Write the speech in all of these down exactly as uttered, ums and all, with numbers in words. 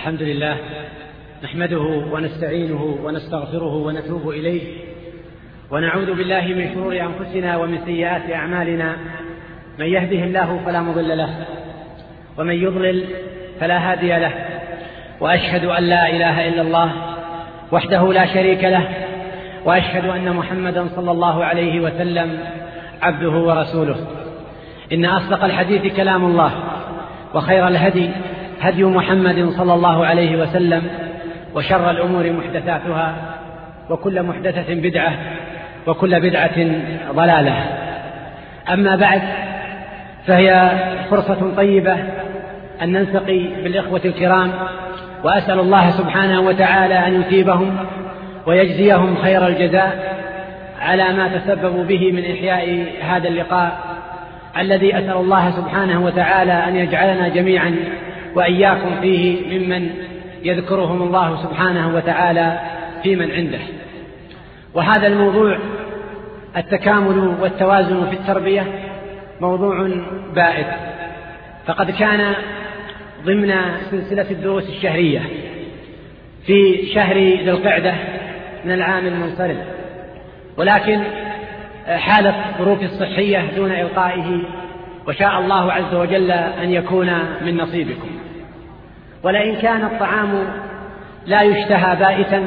الحمد لله نحمده ونستعينه ونستغفره ونتوب إليه ونعوذ بالله من شرور أنفسنا ومن سيئات أعمالنا. من يهده الله فلا مضل له ومن يضلل فلا هادي له، وأشهد أن لا إله إلا الله وحده لا شريك له، وأشهد أن محمدا صلى الله عليه وسلم عبده ورسوله. إن أصدق الحديث كلام الله، وخير الهدي هدي محمد صلى الله عليه وسلم، وشر الأمور محدثاتها، وكل محدثة بدعة، وكل بدعة ضلالة. أما بعد، فهي فرصة طيبة أن نلتقي بالإخوة الكرام، وأسأل الله سبحانه وتعالى أن يثيبهم ويجزيهم خير الجزاء على ما تسببوا به من إحياء هذا اللقاء الذي أسأل الله سبحانه وتعالى أن يجعلنا جميعا وإياكم فيه ممن يذكرهم الله سبحانه وتعالى في من عنده. وهذا الموضوع التكامل والتوازن في التربية موضوع بائد، فقد كان ضمن سلسلة الدروس الشهرية في شهر ذي القعدة من العام المنصرم، ولكن حالت ظروف الصحية دون إلقائه، وشاء الله عز وجل أن يكون من نصيبكم. ولئن كان الطعام لا يشتهى بائتا،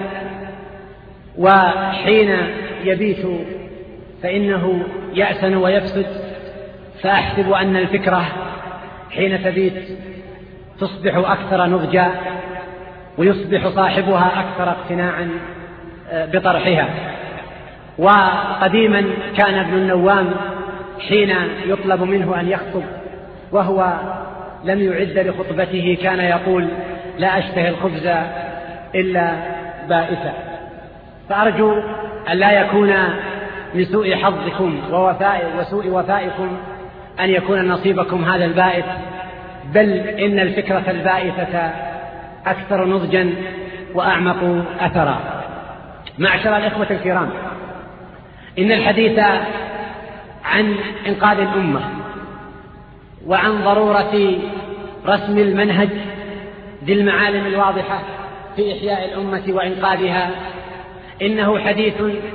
وحين يبيت فإنه يأسن ويفسد، فأحسب أن الفكرة حين تبيت تصبح أكثر نضجا، ويصبح صاحبها أكثر اقتناعا بطرحها. وقديما كان ابن النوام حين يطلب منه أن يخطب وهو لم يعد لخطبته كان يقول: لا أشتهي الخبز إلا بائسا. فأرجو أن لا يكون من سوء حظكم ووفاء وسوء وفائكم أن يكون نصيبكم هذا البائس، بل إن الفكرة البائسة أكثر نضجا وأعمق أثرا. معشر الإخوة الكرام، إن الحديث عن إنقاذ الأمة وعن ضرورة رسم المنهج ذي المعالم الواضحة في إحياء الأمة وإنقاذها إنه حديث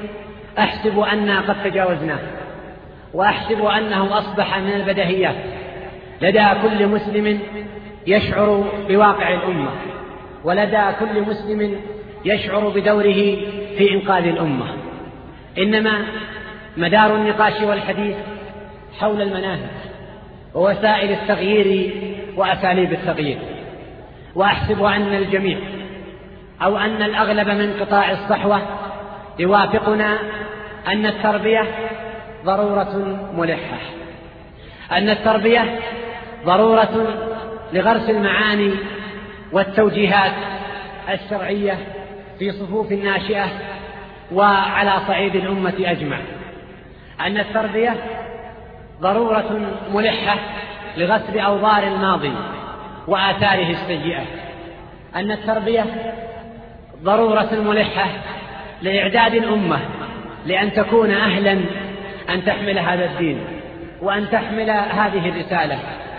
أحسب أننا قد تجاوزناه، وأحسب أنه أصبح من البديهيات لدى كل مسلم يشعر بواقع الأمة، ولدى كل مسلم يشعر بدوره في إنقاذ الأمة. إنما مدار النقاش والحديث حول المناهج ووسائل التغيير وأساليب التغيير. وأحسب أن الجميع أو أن الأغلب من قطاع الصحوة يوافقنا أن التربية ضرورة ملحة، أن التربية ضرورة لغرس المعاني والتوجيهات الشرعية في صفوف الناشئة وعلى صعيد الأمة أجمع، أن التربية ضرورة ملحة لغسل أوضار الماضي وآثاره السيئة، أن التربية ضرورة ملحة لإعداد الأمة لأن تكون أهلا أن تحمل هذا الدين وأن تحمل هذه الرسالة،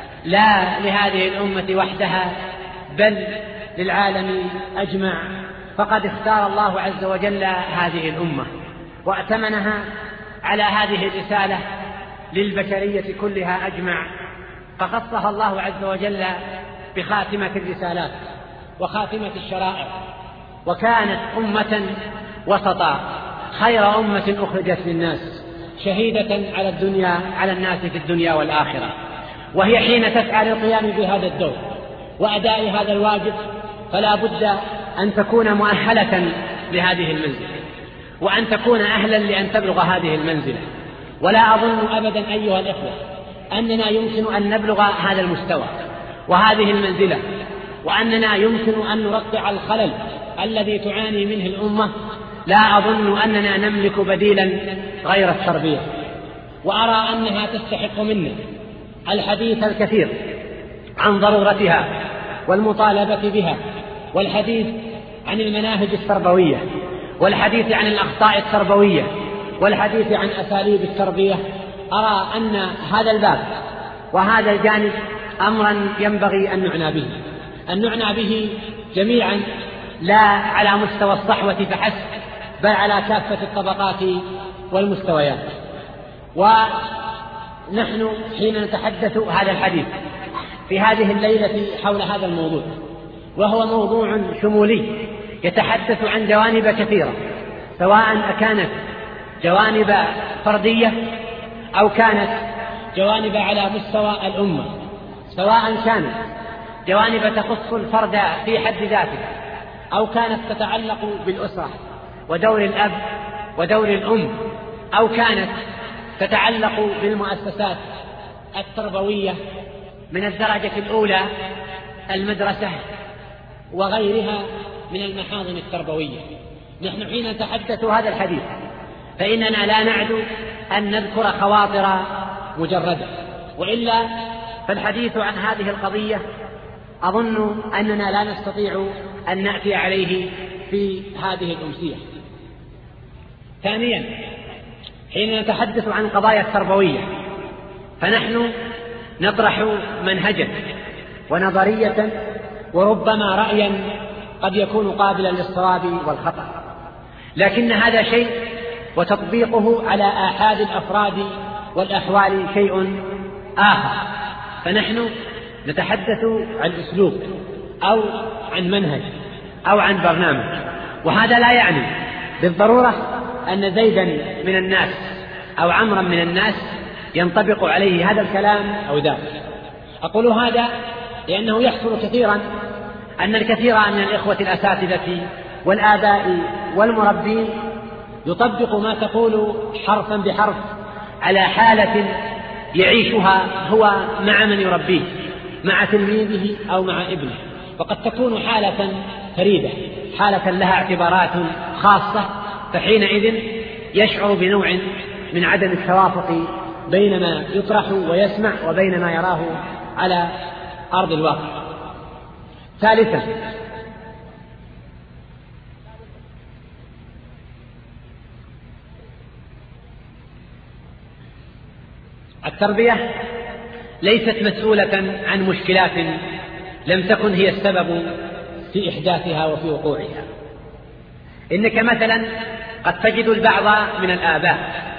لا لهذه الأمة وحدها بل للعالم أجمع. فقد اختار الله عز وجل هذه الأمة وأتمنها على هذه الرسالة للبشرية كلها أجمع، فخصها الله عز وجل بخاتمة الرسالات وخاتمة الشرائع، وكانت أمة وسطا خير أمة أخرجت للناس، شهيدة على الدنيا على الناس في الدنيا والآخرة. وهي حين تسعى للقيام بهذا الدور وأداء هذا الواجب فلا بد أن تكون مؤهلة لهذه المنزلة، وأن تكون أهلا لأن تبلغ هذه المنزلة. ولا أظن أبدا أيها الإخوة أننا يمكن أن نبلغ هذا المستوى وهذه المنزلة، وأننا يمكن أن نرقع الخلل الذي تعاني منه الأمة. لا أظن أننا نملك بديلا غير التربية، وأرى أنها تستحق منا الحديث الكثير عن ضرورتها والمطالبة بها، والحديث عن المناهج التربوية، والحديث عن الأخطاء التربوية، والحديث عن أساليب التربية. أرى أن هذا الباب وهذا الجانب أمرا ينبغي أن نعنى به، أن نعنى به جميعا، لا على مستوى الصحوة فحسب، بل على كافة الطبقات والمستويات. ونحن حين نتحدث هذا الحديث في هذه الليلة حول هذا الموضوع، وهو موضوع شمولي يتحدث عن جوانب كثيرة، سواء كانت جوانب فردية أو كانت جوانب على مستوى الأمة، سواء كانت جوانب تخص الفرد في حد ذاته أو كانت تتعلق بالأسرة ودور الأب ودور الأم، أو كانت تتعلق بالمؤسسات التربوية من الدرجة الأولى المدرسة وغيرها من المحاضن التربوية. نحن حين نتحدث هذا الحديث فإننا لا نعدو أن نذكر خواطر مجردة، وإلا فالحديث عن هذه القضية أظن أننا لا نستطيع أن نأتي عليه في هذه الأمسية. ثانيا، حين نتحدث عن قضايا التربوية فنحن نطرح منهجا ونظرية وربما رأيا قد يكون قابلا للصواب والخطأ، لكن هذا شيء وتطبيقه على آحاد الأفراد والأحوال شيء آخر. فنحن نتحدث عن أسلوب أو عن منهج أو عن برنامج، وهذا لا يعني بالضرورة أن زيدا من الناس أو عمرا من الناس ينطبق عليه هذا الكلام أو ذاك. أقول هذا لأنه يحصل كثيرا أن الكثير من الإخوة الأساتذة والآباء والمربين يطبق ما تقول حرفا بحرف على حالة يعيشها هو مع من يربيه، مع تلميذه أو مع ابنه، وقد تكون حالة فريدة، حالة لها اعتبارات خاصة، فحينئذ يشعر بنوع من عدم التوافق بين ما يطرح ويسمع وبين ما يراه على أرض الواقع. ثالثا، التربية ليست مسؤولة عن مشكلات لم تكن هي السبب في إحداثها وفي وقوعها. إنك مثلا قد تجد البعض من الآباء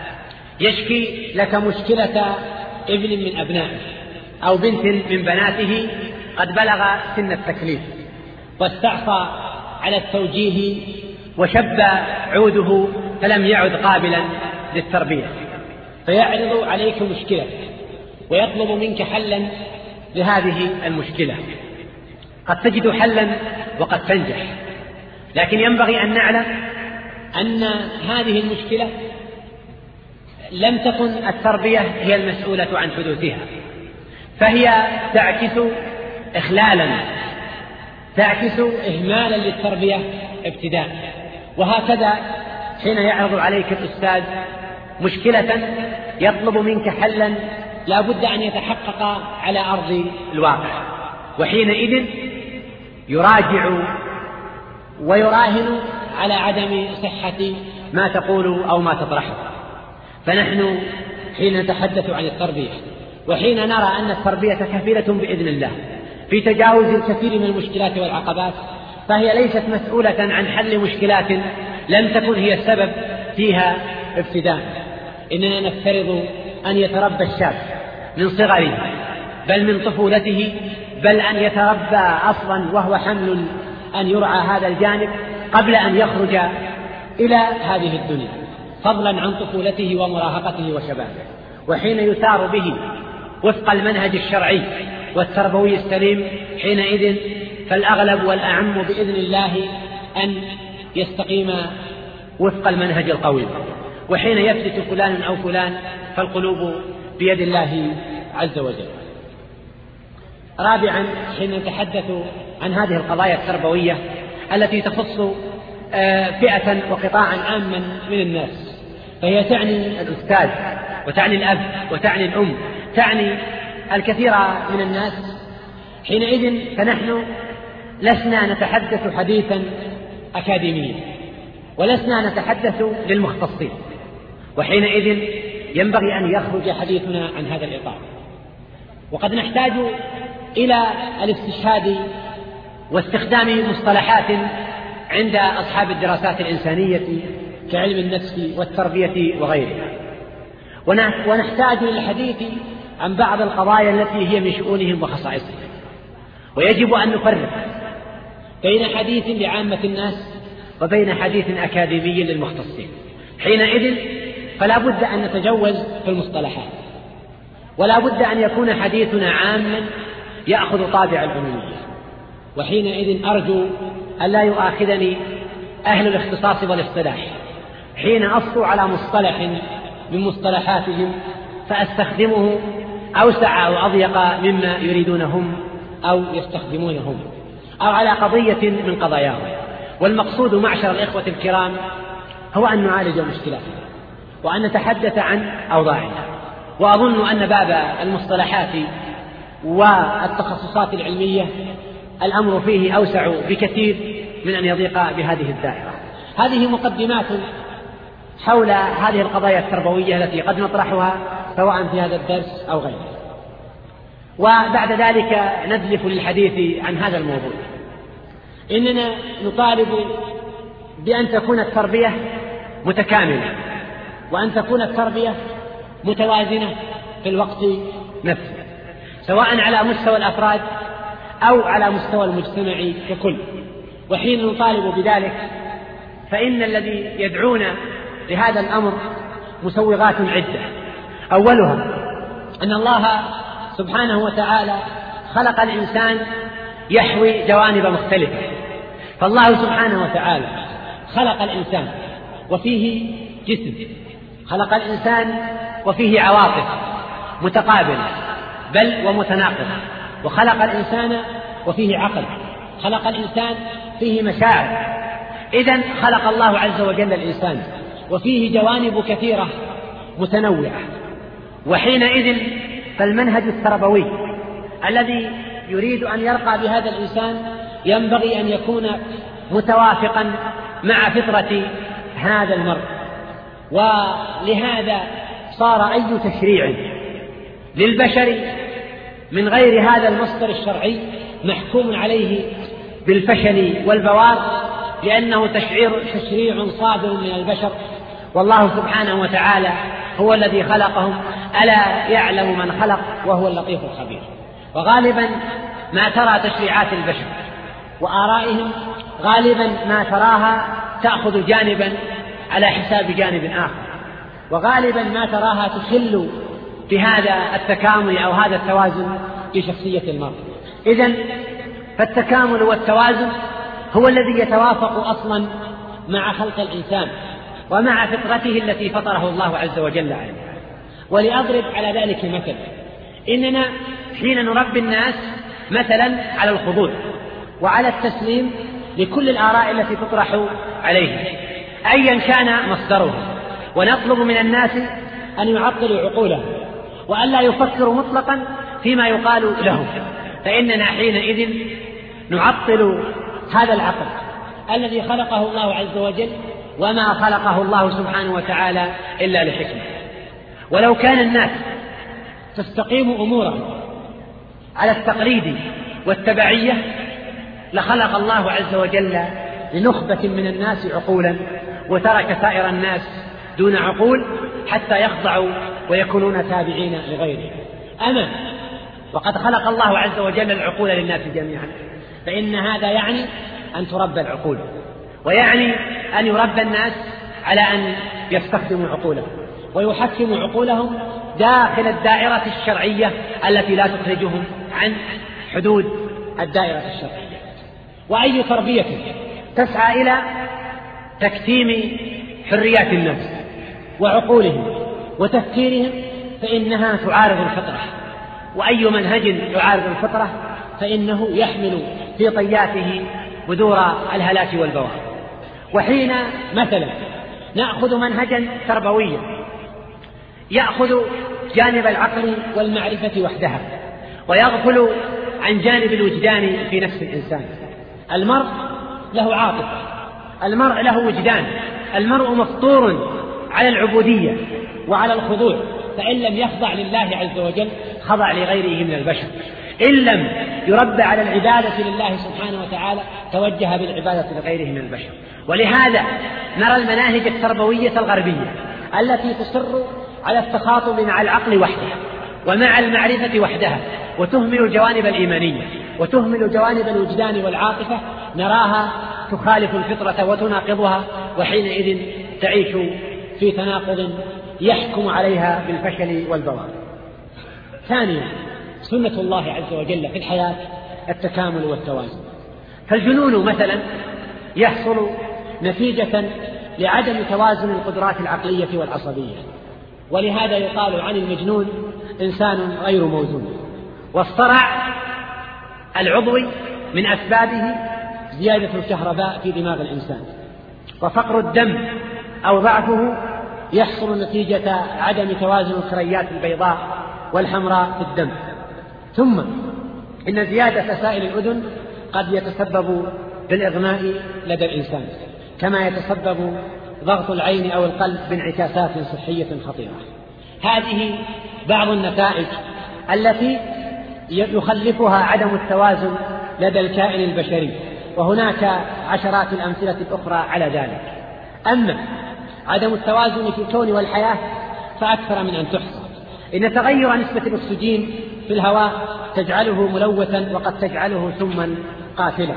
يشكي لك مشكلة ابن من أبنائه أو بنت من بناته قد بلغ سن التكليف واستعصى على التوجيه وشب عوده فلم يعد قابلا للتربية، فيعرض عليك مشكلة ويطلب منك حلا لهذه المشكلة. قد تجد حلا وقد تنجح، لكن ينبغي أن نعلم أن هذه المشكلة لم تكن التربية هي المسؤولة عن حدوثها، فهي تعكس إخلالا، تعكس إهمالا للتربية ابتداء. وهكذا حين يعرض عليك الأستاذ مشكلة يطلب منك حلا لا بد أن يتحقق على أرض الواقع، وحينئذ يراجع ويراهن على عدم صحة ما تقول أو ما تطرحه. فنحن حين نتحدث عن التربية وحين نرى أن التربية كفيلة بإذن الله في تجاوز الكثير من المشكلات والعقبات، فهي ليست مسؤولة عن حل مشكلات لم تكن هي السبب فيها ابتداء. إننا نفترض أن يتربى الشاب من صغره بل من طفولته، بل أن يتربى أصلا وهو حمل أن يرعى هذا الجانب قبل أن يخرج إلى هذه الدنيا، فضلا عن طفولته ومراهقته وشبابه. وحين يسار به وفق المنهج الشرعي والتربوي السليم حينئذ فالأغلب والأعم بإذن الله أن يستقيم وفق المنهج القويم. وحين يفلت فلان أو فلان فالقلوب بيد الله عز وجل. رابعا، حين نتحدث عن هذه القضايا التربوية التي تخص فئة وقطاعا عاما من الناس، فهي تعني الأستاذ وتعني الأب وتعني الأم، تعني الكثير من الناس. حينئذ فنحن لسنا نتحدث حديثا أكاديميا ولسنا نتحدث للمختصين، وحينئذ ينبغي أن يخرج حديثنا عن هذا الإطار. وقد نحتاج إلى الاستشهاد واستخدام مصطلحات عند أصحاب الدراسات الإنسانية كعلم النفس والتربية وغيرها. ونحتاج للحديث عن بعض القضايا التي هي من شؤونهم وخصائصهم، ويجب أن نفرق بين حديث لعامة الناس وبين حديث أكاديمي للمختصين. حينئذ فلا بد أن نتجوز في المصطلحات، ولا بد أن يكون حديثنا عاما يأخذ طابع العمومية. وحينئذ أرجو أن لا يؤاخذني أهل الاختصاص والاصطلاح حين أصلوا على مصطلح من مصطلحاتهم فأستخدمه أوسع أو أضيق مما يريدونهم أو يستخدمونهم، أو على قضية من قضاياهم. والمقصود معشر الإخوة الكرام هو أن نعالج مشكلاتنا وأن نتحدث عن أوضاعنا. وأظن أن باب المصطلحات والتخصصات العلمية الأمر فيه أوسع بكثير من أن يضيق بهذه الدائرة. هذه مقدمات حول هذه القضايا التربوية التي قد نطرحها سواء في هذا الدرس أو غيره، وبعد ذلك ندلف للحديث عن هذا الموضوع. إننا نطالب بأن تكون التربية متكاملة، وأن تكون التربية متوازنة في الوقت نفسه، سواء على مستوى الأفراد أو على مستوى المجتمع ككل. وحين نطالب بذلك فإن الذي يدعون لهذا الأمر مسوغات عدة. أولها أن الله سبحانه وتعالى خلق الإنسان يحوي جوانب مختلفة. فالله سبحانه وتعالى خلق الإنسان وفيه جسم، خلق الإنسان وفيه عواطف متقابلة بل ومتناقضة، وخلق الإنسان وفيه عقل، خلق الإنسان فيه مشاعر. إذن خلق الله عز وجل الإنسان وفيه جوانب كثيرة متنوعة. وحينئذ فالمنهج التربوي الذي يريد أن يرقى بهذا الإنسان ينبغي أن يكون متوافقا مع فطرة هذا المرء. ولهذا صار أي تشريع للبشر من غير هذا المصدر الشرعي محكوم عليه بالفشل والبوار، لأنه تشريع, تشريع صادر من البشر، والله سبحانه وتعالى هو الذي خلقهم، ألا يعلم من خلق وهو اللطيف الخبير. وغالبا ما ترى تشريعات البشر وآرائهم غالبا ما تراها تأخذ جانبا على حساب جانب آخر، وغالبا ما تراها تخل بهذا التكامل أو هذا التوازن في شخصية المرء. إذن فالتكامل والتوازن هو الذي يتوافق أصلا مع خلق الإنسان ومع فطرته التي فطره الله عز وجل عليها. ولأضرب على ذلك مثل، إننا حين نربي الناس مثلا على الخضوع وعلى التسليم لكل الآراء التي تطرح عليه أيا كان مصدرها، ونطلب من الناس أن يعطلوا عقولهم وأن لا يفكروا مطلقا فيما يقال لهم، فإننا حينئذ نعطل هذا العقل الذي خلقه الله عز وجل، وما خلقه الله سبحانه وتعالى إلا لحكمة. ولو كان الناس تستقيم أمورهم على التقليد والتبعية لخلق الله عز وجل لنخبة من الناس عقولا وترك سائر الناس دون عقول حتى يخضعوا ويكونون تابعين لغيره. أما وقد خلق الله عز وجل العقول للناس جميعا، فإن هذا يعني أن تربى العقول، ويعني أن يربى الناس على أن يستخدموا عقولهم ويحكموا عقولهم داخل الدائرة الشرعية التي لا تخرجهم عن حدود الدائرة الشرعية. وأي تربية تسعى إلى تكتيم حريات الناس وعقولهم وتفكيرهم فإنها تعارض الفطرة، وأي منهج يعارض الفطرة فإنه يحمل في طياته بذور الهلاك والبوار. وحين مثلا نأخذ منهجا تربويا يأخذ جانب العقل والمعرفة وحدها ويغفل عن جانب الوجدان في نفس الإنسان. المرء له عاطفة، المرء له وجدان، المرء مفطور على العبودية وعلى الخضوع، فإن لم يخضع لله عز وجل خضع لغيره من البشر. إن لم يربى على العبادة لله سبحانه وتعالى توجه بالعبادة لغيره من البشر. ولهذا نرى المناهج التربوية الغربية التي تصر على التخاطب مع العقل وحده ومع المعرفة وحدها، وتهمل الجوانب الإيمانية وتهمل جوانب الوجدان والعاطفة، نراها تخالف الفطرة وتناقضها، وحينئذ تعيش في تناقض يحكم عليها بالفشل والبوار. ثانيا، سنة الله عز وجل في الحياة التكامل والتوازن. فالجنون مثلا يحصل نتيجة لعدم توازن القدرات العقلية والعصبية، ولهذا يقال عن المجنون إنسان غير موزون. والصرع العضوي من أسبابه زيادة الكهرباء في دماغ الإنسان، وفقر الدم أو ضعفه يحصل نتيجة عدم توازن الكريات البيضاء والحمراء في الدم. ثم إن زيادة سائل الأذن قد يتسبب بالإغماء لدى الإنسان، كما يتسبب ضغط العين أو القلب بانعكاسات صحية خطيرة. هذه بعض النتائج التي يخلفها عدم التوازن لدى الكائن البشري، وهناك عشرات الأمثلة الأخرى على ذلك. أما عدم التوازن في الكون والحياة فأكثر من أن تحصى. إن تغير نسبة الأكسجين في الهواء تجعله ملوثا وقد تجعله سما قاتلا،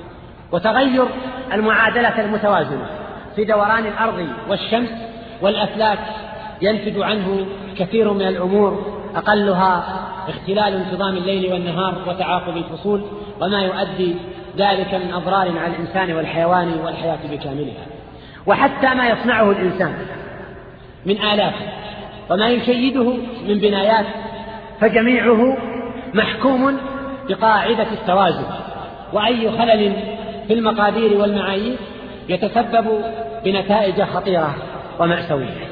وتغير المعادلة المتوازنة في دوران الأرض والشمس والأفلاك ينتج عنه كثير من الأمور، أقلها اختلال انتظام الليل والنهار وتعاقب الفصول، وما يؤدي ذلك من أضرار على الإنسان والحيوان والحياة بكاملها. وحتى ما يصنعه الإنسان من آلاف وما يشيده من بنايات فجميعه محكوم بقاعدة التوازن، وأي خلل في المقادير والمعايير يتسبب بنتائج خطيرة ومأساوية.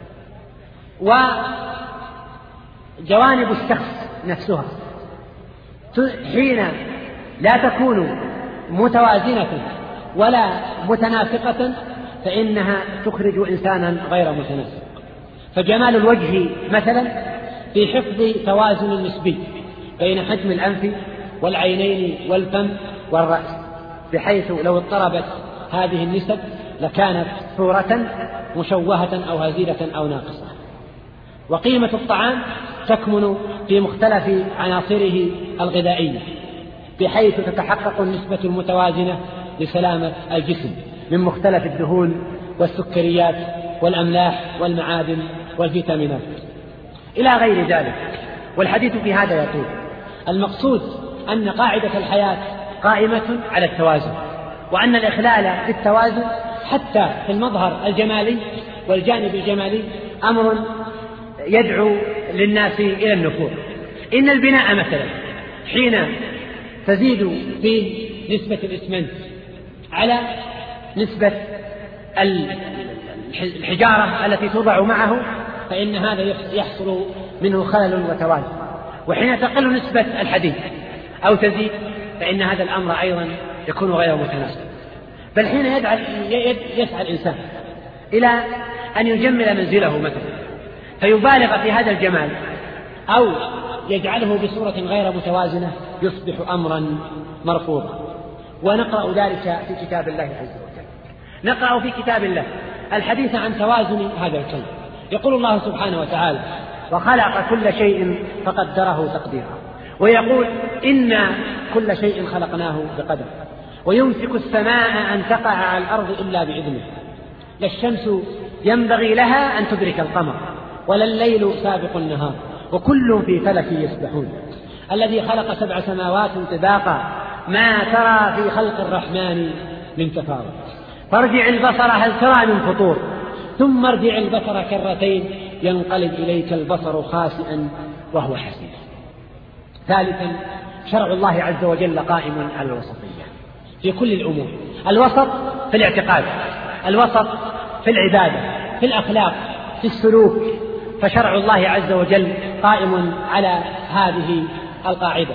وجوانب الشخص نفسها حين لا تكون متوازنة ولا متناسقة فإنها تخرج إنسانا غير متناسق. فجمال الوجه مثلا في حفظ توازن نسبي بين حجم الأنف والعينين والفم والرأس، بحيث لو اضطربت هذه النسب لكانت صورة مشوهة أو هزيلة أو ناقصة. وقيمة الطعام تكمن في مختلف عناصره الغذائية، بحيث تتحقق النسبة المتوازنة لسلامة الجسم من مختلف الدهون والسكريات والأملاح والمعادن والفيتامينات إلى غير ذلك. والحديث في هذا يطول. المقصود أن قاعدة الحياة قائمة على التوازن، وأن الإخلال في التوازن حتى في المظهر الجمالي والجانب الجمالي أمر يدعو للناس إلى النفور. إن البناء مثلا حين تزيد فيه نسبة الإسمنت على نسبة الحجارة التي توضع معه فإن هذا يحصل منه خلل وتوازن. وحين تقل نسبة الحديد أو تزيد فإن هذا الأمر أيضا يكون غير متناسب. بل حين يدعى يسعى الإنسان إلى أن يجمل منزله مثلا فيبالغ في هذا الجمال أو يجعله بصورة غير متوازنة يصبح أمرا مرفوضا. ونقرأ ذلك في كتاب الله عز وجل. نقرأ في كتاب الله الحديث عن توازن هذا الكون. يقول الله سبحانه وتعالى: وخلق كل شيء فقدره تقديرا. ويقول: إنا كل شيء خلقناه بقدر. ويمسك السماء أن تقع على الأرض إلا بإذنه. لا الشمس ينبغي لها أن تدرك القمر ولا الليل سابق النهار وكل في فلك يسبحون. الذي خلق سبع سماوات طباقا ما ترى في خلق الرحمن من تفاوت فارجع البصر هل ترى من فطور ثم ارجع البصر كرتين ينقلب إليك البصر خاسئا وهو حسير. ثالثا، شرع الله عز وجل قائم على الوسطية في كل الأمور. الوسط في الاعتقاد، الوسط في العبادة، في الأخلاق، في السلوك. فشرع الله عز وجل قائم على هذه القاعدة.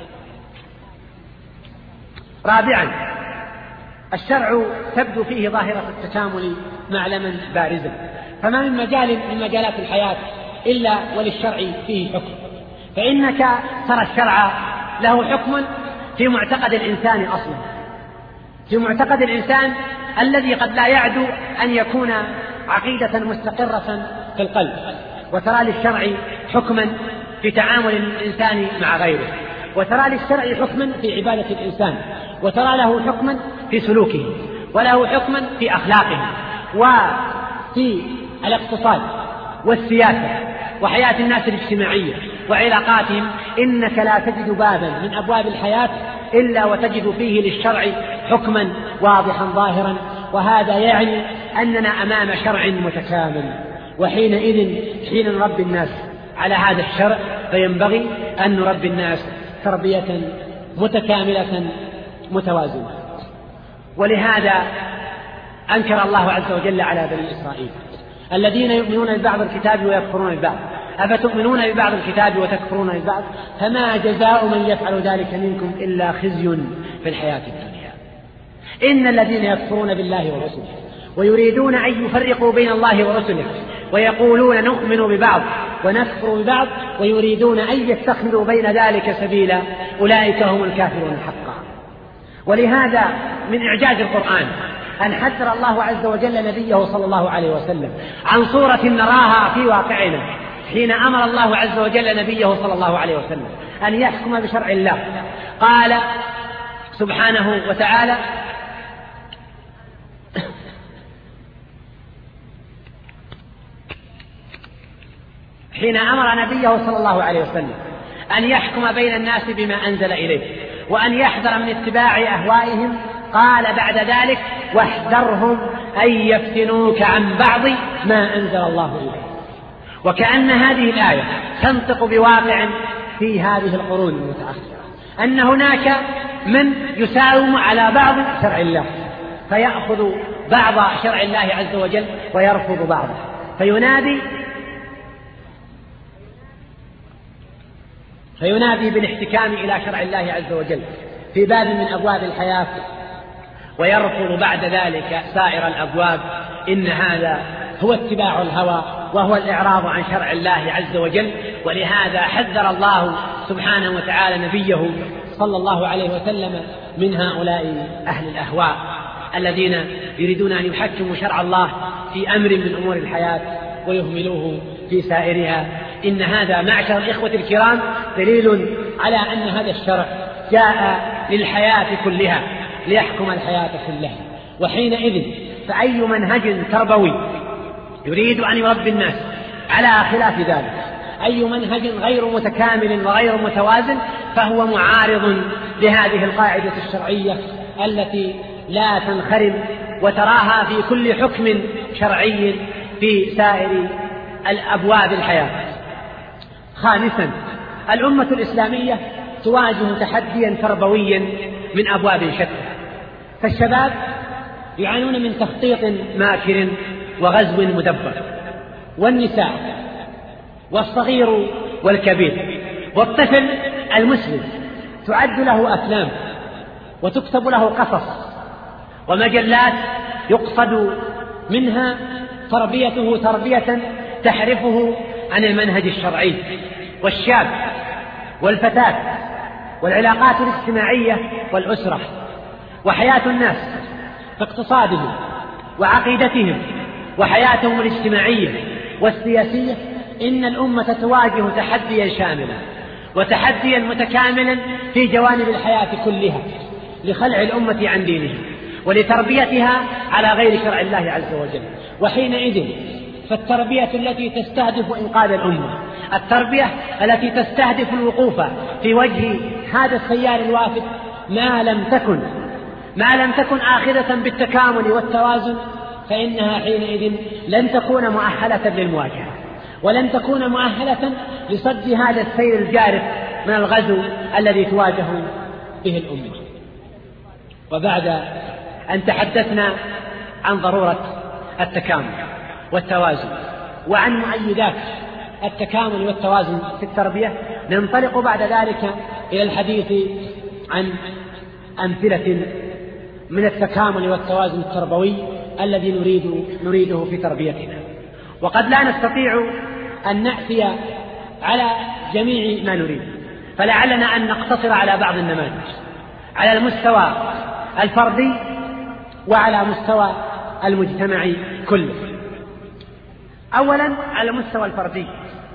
رابعا، الشرع تبدو فيه ظاهرة التكامل معلما بارزا، فما من مجال من مجالات الحياة إلا وللشرع فيه حكم. فإنك ترى الشرع له حكم في معتقد الإنسان أصلا، في معتقد الإنسان الذي قد لا يعدو أن يكون عقيدة مستقرة في القلب. وترى للشرع حكما في تعامل الإنسان مع غيره، وترى للشرع حكما في عبادة الإنسان، وترى له حكما في سلوكه، وله حكما في أخلاقه، وفي الاقتصاد والسياسة وحياة الناس الاجتماعية وعلاقاتهم. إنك لا تجد بابا من أبواب الحياة إلا وتجد فيه للشرع حكما واضحا ظاهرا، وهذا يعني أننا أمام شرع متكامل. وحينئذ حين نربي الناس على هذا الشرع فينبغي أن نربي الناس تربية متكاملة متوازنة. ولهذا أنكر الله عز وجل على بني إسرائيل الذين يؤمنون ببعض الكتاب ويكفرون ببعض: أفتؤمنون ببعض الكتاب وتكفرون ببعض؟ فما جزاء من يفعل ذلك منكم إلا خزي في الحياة الدنيا. إن الذين يكفرون بالله ورسله ويريدون أن يفرقوا بين الله ورسله ويقولون نؤمن ببعض ونكفر ببعض ويريدون أن يتخذوا بين ذلك سبيلا أولئك هم الكافرون حقا. ولهذا من إعجاز القرآن أن حذر الله عز وجل نبيه صلى الله عليه وسلم عن صورة نراها في واقعنا حين أمر الله عز وجل نبيه صلى الله عليه وسلم أن يحكم بشرع الله. قال سبحانه وتعالى: حين أمر نبيه صلى الله عليه وسلم أن يحكم بين الناس بما أنزل إليه وأن يحذر من اتباع أهوائهم، قال بعد ذلك: واحذرهم أن يفتنوك عن بعض ما أنزل الله إليه. وكأن هذه الآية تنطق بواقع في هذه القرون المتأخرة، أن هناك من يساوم على بعض شرع الله فيأخذ بعض شرع الله عز وجل ويرفض بعضه، فينادي فينادي بالاحتكام إلى شرع الله عز وجل في باب من أبواب الحياة ويرفض بعد ذلك سائر الأبواب. إن هذا هو اتباع الهوى وهو الإعراض عن شرع الله عز وجل. ولهذا حذر الله سبحانه وتعالى نبيه صلى الله عليه وسلم من هؤلاء أهل الأهواء الذين يريدون أن يحكموا شرع الله في أمر من أمور الحياة ويهملوه في سائرها. إن هذا معشر الإخوة الكرام دليل على أن هذا الشرع جاء للحياة كلها ليحكم الحياة كلها. وحينئذ فأي منهج تربوي يريد أن يربي الناس على خلاف ذلك، أي منهج غير متكامل وغير متوازن، فهو معارض لهذه القاعدة الشرعية التي لا تنخرم وتراها في كل حكم شرعي في سائر الأبواب الحياة. خامسا، الأمة الإسلامية تواجه تحديا تربويا من أبواب شتى، فالشباب يعانون من تخطيط ماكر وغزو مدبر، والنساء والصغير والكبير والطفل المسلم تعد له أفلام وتكتب له قصص ومجلات يقصد منها تربيته تربية تحرفه عن المنهج الشرعي. والشاب والفتاة والعلاقات الاجتماعية والأسرة وحياة الناس باقتصادهم وعقيدتهم وحياتهم الاجتماعية والسياسية، إن الأمة تواجه تحديا شاملا وتحديا متكاملا في جوانب الحياة كلها لخلع الأمة عن دينها ولتربيتها على غير شرع الله عز وجل. وحينئذ فالتربية التي تستهدف إنقاذ الأمة، التربية التي تستهدف الوقوف في وجه هذا السيار الوافد، ما لم تكن ما لم تكن آخذة بالتكامل والتوازن، فإنها حينئذ لن تكون مؤهلة للمواجهة ولن تكون مؤهلة لصد هذا السير الجارف من الغزو الذي تواجه به الأمة. وبعد أن تحدثنا عن ضرورة التكامل والتوازن وعن مؤيدات التكامل والتوازن في التربية، ننطلق بعد ذلك إلى الحديث عن أمثلة من التكامل والتوازن التربوي الذي نريد نريده في تربيتنا. وقد لا نستطيع أن نأتي على جميع ما نريد، فلعلنا أن نقتصر على بعض النماذج على المستوى الفردي وعلى مستوى المجتمع كله. أولا على المستوى الفردي،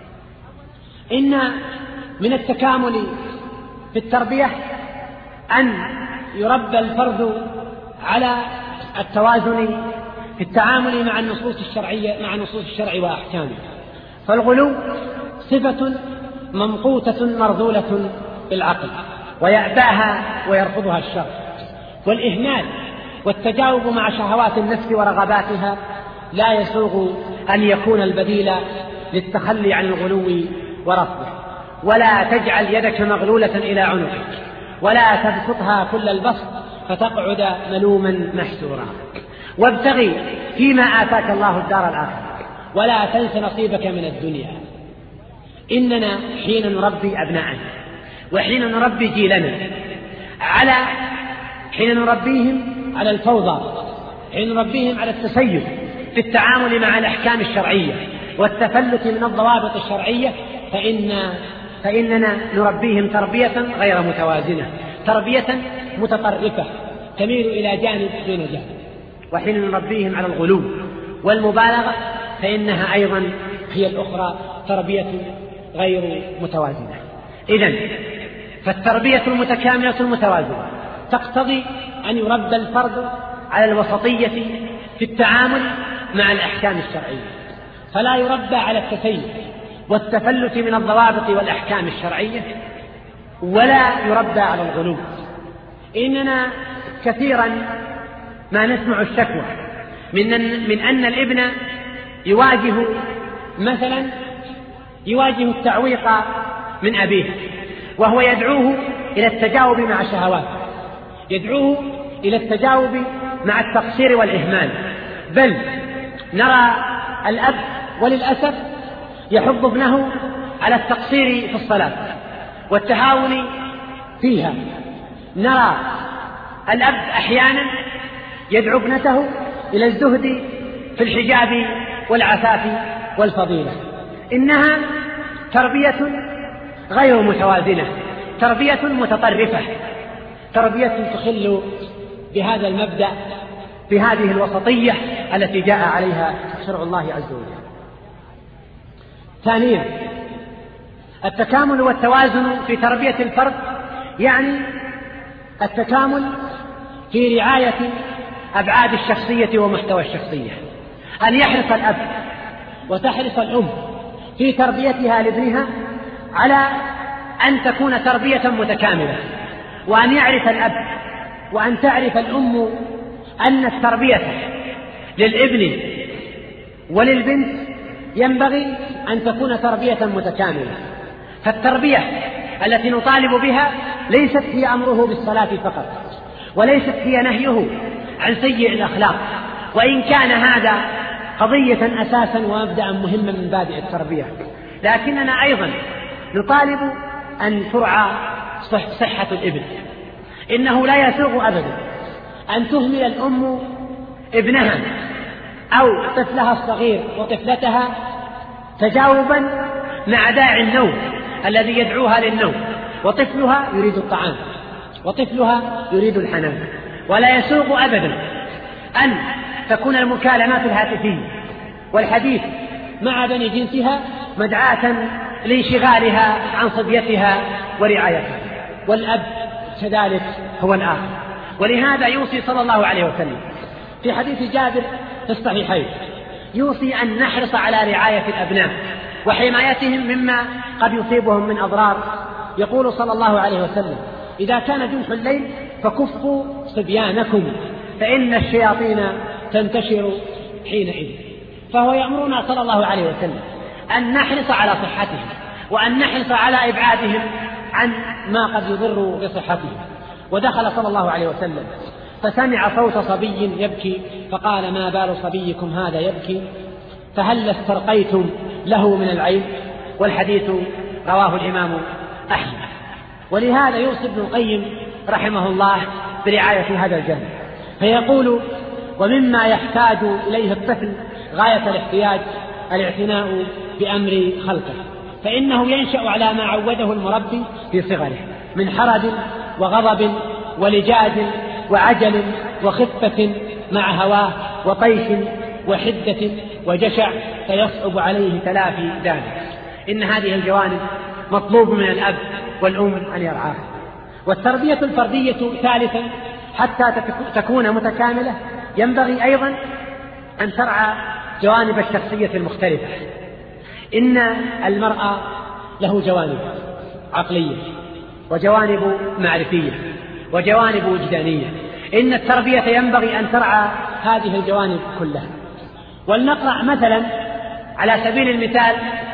إن من التكامل في التربية أن يربى الفرد على التوازن في التعامل مع النصوص الشرعية مع نصوص الشرع وأحكامه. فالغلو صفة ممقوتة مرذولة بالعقل ويأباها ويرفضها الشرع، والإهمال والتجاوب مع شهوات النفس ورغباتها لا يسوغ أن يكون البديل للتخلي عن الغلو ورفضه. ولا تجعل يدك مغلولة إلى عنقك ولا تبسطها كل البسط فتقعد ملوما محسورا. وابتغي فيما آتاك الله الدار الآخرة ولا تنس نصيبك من الدنيا. إننا حين نربي أبناءنا وحين نربي جيلنا على حين نربيهم على الفوضى، حين نربيهم على التسيب في التعامل مع الأحكام الشرعية والتفلت من الضوابط الشرعية، فإن فإننا نربيهم تربية غير متوازنة، تربية متطرفة تميل إلى جانب دون جانب. وحين نربيهم على الغلو والمبالغة فإنها أيضا هي الأخرى تربية غير متوازنة. إذن فالتربية المتكاملة المتوازنة تقتضي أن يربى الفرد على الوسطية في التعامل مع الأحكام الشرعية، فلا يربى على التسيب والتفلت من الضوابط والأحكام الشرعية، ولا يربى على الغلو. إننا كثيرا ما نسمع الشكوى من أن, من أن الابن يواجه مثلا يواجه التعويق من أبيه وهو يدعوه إلى التجاوب مع شهواته، يدعوه إلى التجاوب مع التقصير والإهمال. بل نرى الأب وللأسف يحض ابنه على التقصير في الصلاة والتهاون فيها. نرى الأب أحيانا يدعو ابنته إلى الزهد في الحجاب والعفاف والفضيلة. إنها تربية غير متوازنة، تربية متطرفة، تربية تخل بهذا المبدأ بهذه الوسطية التي جاء عليها شرع الله عز وجل. ثانيا التكامل والتوازن في تربية الفرد، يعني التكامل في رعاية أبعاد الشخصية ومحتوى الشخصية، أن يحرص الأب وتحرص الأم في تربيتها لابنها على أن تكون تربية متكاملة، وأن يعرف الأب وأن تعرف الأم أن التربية للابن وللبنت ينبغي أن تكون تربية متكاملة. فالتربية التي نطالب بها ليست هي أمره بالصلاة فقط، وليست هي نهيه عن سيء الأخلاق، وإن كان هذا قضية أساسا ومبدأ مهما من مبادئ التربية، لكننا أيضا نطالب أن ترعى صحة الابن. إنه لا يسوغ أبدا أن تهمل الأم ابنها أو طفلها الصغير وطفلتها تجاوبا مع داعي النوم الذي يدعوها للنوم، وطفلها يريد الطعام وطفلها يريد الحنان. ولا يسوغ أبدا أن تكون المكالمات الهاتفية والحديث مع بني جنسها مدعاة لانشغالها عن صبيتها ورعايتها، والأب كذلك هو الآخر. ولهذا يوصي صلى الله عليه وسلم في حديث جابر في الصحيحين، يوصي أن نحرص على رعاية الأبناء وحمايتهم مما قد يصيبهم من أضرار. يقول صلى الله عليه وسلم: إذا كان جنح الليل فكفوا صبيانكم فإن الشياطين تنتشر حينئذ. فهو يأمرنا صلى الله عليه وسلم أن نحرص على صحتهم وأن نحرص على إبعادهم عن ما قد يضر بصحتهم. ودخل صلى الله عليه وسلم فسمع صوت صبي يبكي فقال: ما بال صبيكم هذا يبكي؟ فهل استرقيتم له من العين؟ والحديث رواه الإمام أحمد. ولهذا يوصي ابن القيم رحمه الله برعاية هذا الجانب، فيقول: ومما يحتاج إليه الطفل غاية الاحتياج الاعتناء بأمر خلقه، فإنه ينشأ على ما عوده المربي في صغره من حرد وغضب ولجاج وعجل وخفة مع هواه وطيش وحدة وجشع، فيصعب عليه تلافي ذلك. إن هذه الجوانب مطلوب من الأب والأم أن يرعاها. والتربية الفردية ثالثا حتى تكون متكاملة ينبغي أيضا أن ترعى جوانب الشخصية المختلفة. إن المرأة له جوانب عقلية وجوانب معرفية وجوانب وجدانية. إن التربية ينبغي أن ترعى هذه الجوانب كلها. ولنقرأ مثلا على سبيل المثال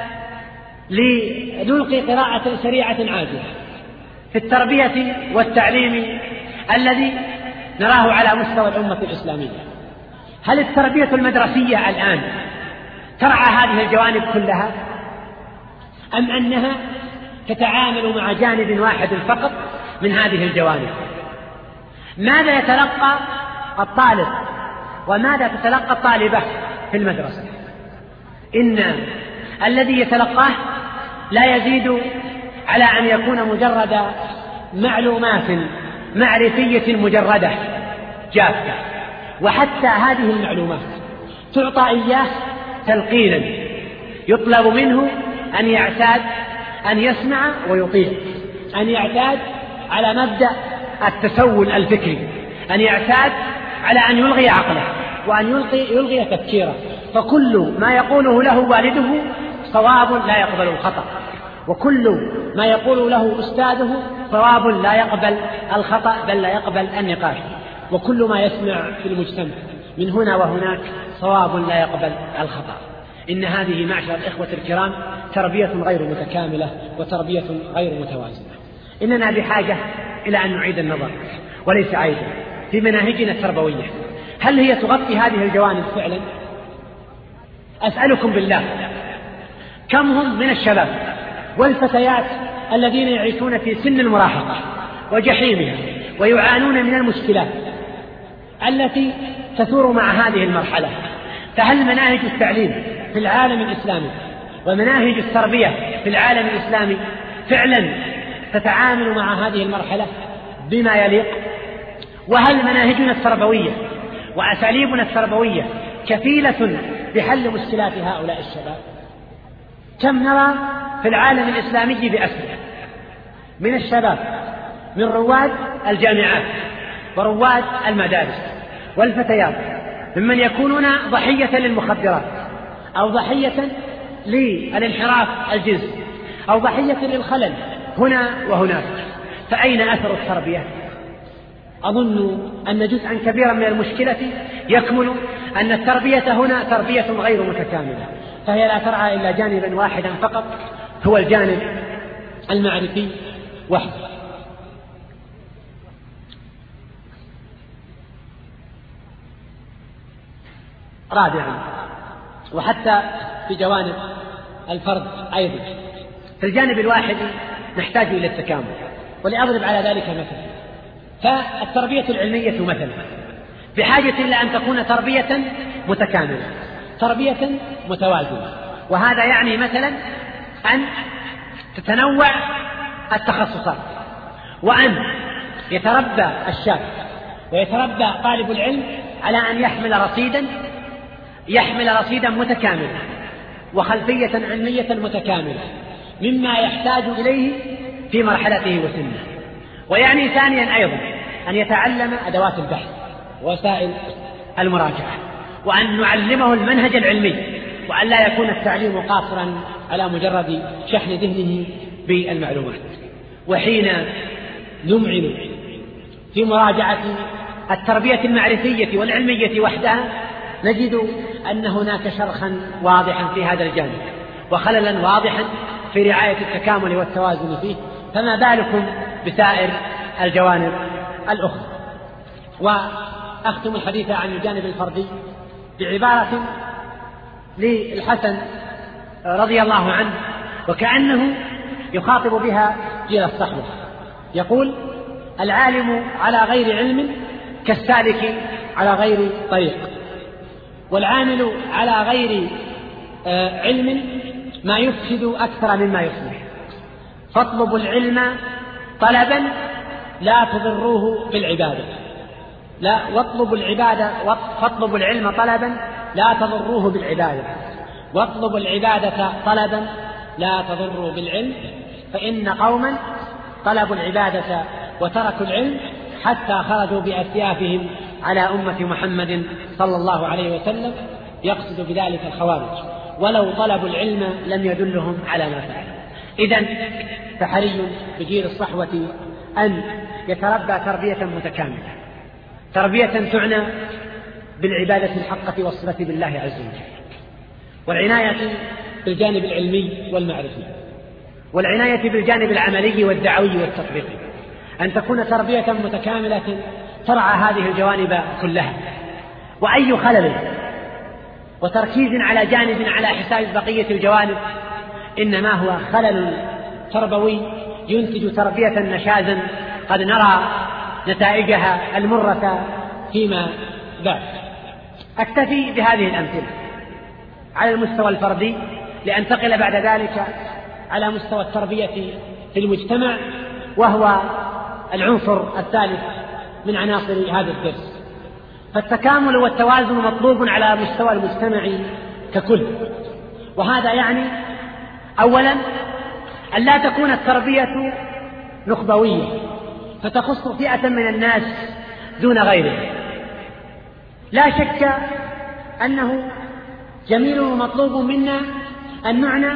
لنلقي قراءة سريعة عاجلة في التربية والتعليم الذي نراه على مستوى الأمة الإسلامية. هل التربية المدرسية الآن ترعى هذه الجوانب كلها، أم أنها تتعامل مع جانب واحد فقط من هذه الجوانب؟ ماذا يتلقى الطالب وماذا تتلقى الطالبة في المدرسة؟ إن الذي يتلقاه لا يزيد على أن يكون مجرد معلومات معرفية مجردة جافة، وحتى هذه المعلومات تعطى إياه تلقينا، يطلب منه أن يعتاد أن يسمع ويطيع، أن يعتاد على مبدأ التسول الفكري، أن يعتاد على أن يلغي عقله وأن يلغي, يلغي تفكيره. فكل ما يقوله له والده صواب لا يقبل الخطأ، وكل ما يقول له أستاذه صواب لا يقبل الخطأ بل لا يقبل النقاش، وكل ما يسمع في المجتمع من هنا وهناك صواب لا يقبل الخطأ. إن هذه معشر الإخوة الكرام تربية غير متكاملة وتربية غير متوازنة. إننا بحاجة إلى أن نعيد النظر وليس عيدا في مناهجنا التربوية. هل هي تغطي هذه الجوانب فعلا؟ أسألكم بالله، كم هم من الشباب والفتيات الذين يعيشون في سن المراهقة وجحيمها ويعانون من المشكلات التي تثور مع هذه المرحلة؟ فهل مناهج التعليم في العالم الإسلامي ومناهج التربية في العالم الإسلامي فعلا تتعامل مع هذه المرحلة بما يليق؟ وهل مناهجنا التربوية وأساليبنا التربوية كفيلة بحل مشكلات هؤلاء الشباب؟ كم نرى في العالم الإسلامي بأسره من الشباب، من رواد الجامعات ورواد المدارس والفتيات، ممن يكونون ضحية للمخدرات أو ضحية للانحراف الجنسي أو ضحية للخلل هنا وهناك. فأين أثر التربية؟ أظن أن جزءا كبيرا من المشكلة يكمن أن التربية هنا تربية غير متكاملة، فهي لا ترعى إلا جانبا واحدا فقط، هو الجانب المعرفي وحده. رابعا، وحتى في جوانب الفرد أيضا، في الجانب الواحد نحتاج إلى التكامل. ولأضرب على ذلك مثلا، فالتربية العلمية مثلا بحاجة إلى أن تكون تربية متكاملة، تربية متوازنة. وهذا يعني مثلا أن تتنوع التخصصات، وأن يتربى الشاب ويتربى طالب العلم على أن يحمل رصيدا يحمل رصيدا متكاملا وخلفية علمية متكاملة مما يحتاج إليه في مرحلته وسنه. ويعني ثانيا أيضا أن يتعلم أدوات البحث ووسائل المراجعة، وأن نعلمه المنهج العلمي، وأن لا يكون التعليم قاصرا على مجرد شحن ذهنه بالمعلومات. وحين نمعن في مراجعة التربية المعرفية والعلمية وحدها نجد أن هناك شرخا واضحا في هذا الجانب وخللا واضحا في رعاية التكامل والتوازن فيه، فما بالكم بسائر الجوانب الأخرى. وأختم الحديث عن الجانب الفردي بعبارة للحسن رضي الله عنه، وكأنه يخاطب بها جيل الصحوة، يقول: العالم على غير علم كالسالك على غير طريق، والعامل على غير علم ما يفسد أكثر مما يصلح. فاطلبوا العلم طلبا لا تضروه بالعبادة، لا واطلبوا العبادة فاطلبوا العلم طلبا لا تضروه بالعبادة، واطلبوا العبادة طلبا لا تضروا بالعلم، فإن قوما طلبوا العبادة وتركوا العلم حتى خرجوا بأسيافهم على أمة محمد صلى الله عليه وسلم، يقصد بذلك الخوارج، ولو طلبوا العلم لم يدلهم على ما فعلوا. إذن فحري بجيل الصحوة أن يتربى تربية متكاملة، تربية تعنى بالعبادة الحقة والصلة بالله عز وجل، والعناية بالجانب العلمي والمعرفي، والعناية بالجانب العملي والدعوي والتطبيقي، أن تكون تربية متكاملة ترعى هذه الجوانب كلها. وأي خلل وتركيز على جانب على حساب بقية الجوانب إنما هو خلل تربوي ينتج تربية نشازا قد نرى نتائجها المرة فيما بعد. أكتفي بهذه الأمثلة على المستوى الفردي لأنتقل بعد ذلك على مستوى التربية في المجتمع، وهو العنصر الثالث من عناصر هذا الدرس. فالتكامل والتوازن مطلوب على مستوى المجتمع ككل، وهذا يعني أولا أن لا تكون التربية نخبوية فتخص فئة من الناس دون غيره. لا شك أنه جميل ومطلوب منا أن نعنى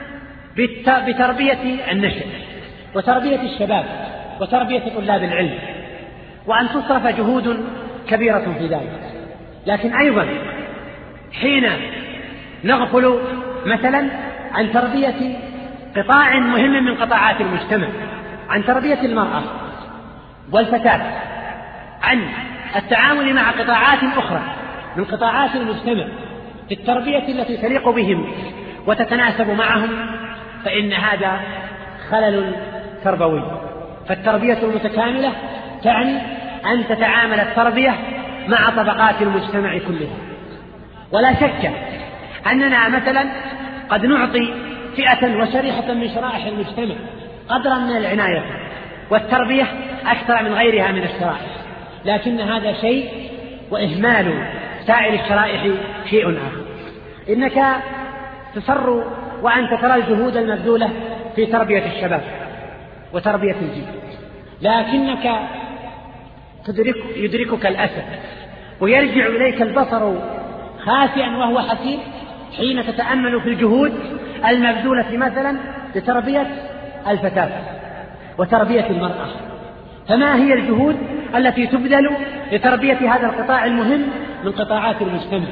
بتربية النشء وتربية الشباب وتربية طلاب العلم، وأن تصرف جهود كبيرة في ذلك. لكن أيضا حين نغفل مثلا عن تربية قطاع مهم من قطاعات المجتمع، عن تربية المرأة والفتاة، عن التعامل مع قطاعات أخرى من قطاعات المجتمع في التربية التي تليق بهم وتتناسب معهم، فإن هذا خلل تربوي. فالتربية المتكاملة تعني أن تتعامل التربية مع طبقات المجتمع كلها. ولا شك أننا مثلا قد نعطي فئة وشريحة من شرائح المجتمع قدرا من العناية والتربية أكثر من غيرها من الشرائح، لكن هذا شيء وإهمال سائر الشرائح شيء آخر. إنك تسر وأنت ترى الجهود المبذولة في تربية الشباب وتربية الجيل، لكنك تدرك يدركك الأسف ويرجع إليك البصر خاسئا وهو حسير حين تتأمل في الجهود المبذولة مثلا لتربية الفتاة وتربية المرأة. فما هي الجهود التي تبذل لتربية هذا القطاع المهم من قطاعات المجتمع؟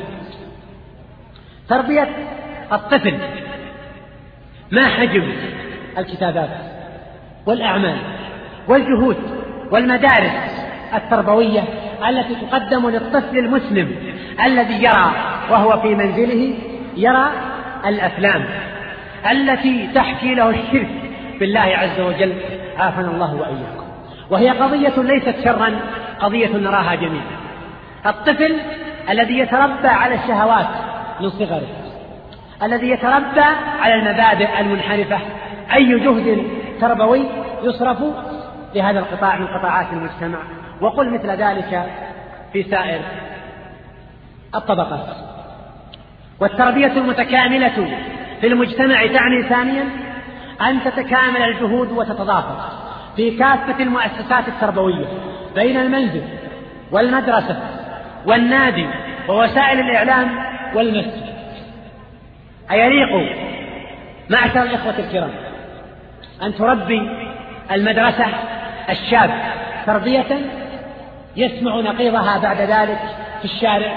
تربية الطفل، ما حجم الكتابات والأعمال والجهود والمدارس التربوية التي تقدم للطفل المسلم الذي يرى وهو في منزله يرى الأفلام التي تحكي له الشرك بالله عز وجل، عافنا الله وإياكم. وهي قضية ليست شرا، قضية نراها جميعا. الطفل الذي يتربى على الشهوات من صغره، الذي يتربى على المبادئ المنحرفة، أي جهد تربوي يصرف لهذا القطاع من قطاعات المجتمع؟ وقل مثل ذلك في سائر الطبقات. والتربية المتكاملة في المجتمع تعني ثانيا أن تتكامل الجهود وتتضافر في كافة المؤسسات التربوية بين المنزل والمدرسة والنادي ووسائل الإعلام والمسجد. أيليق معشر الإخوة الكرام أن تربي المدرسة الشاب تربية يسمع نقيضها بعد ذلك في الشارع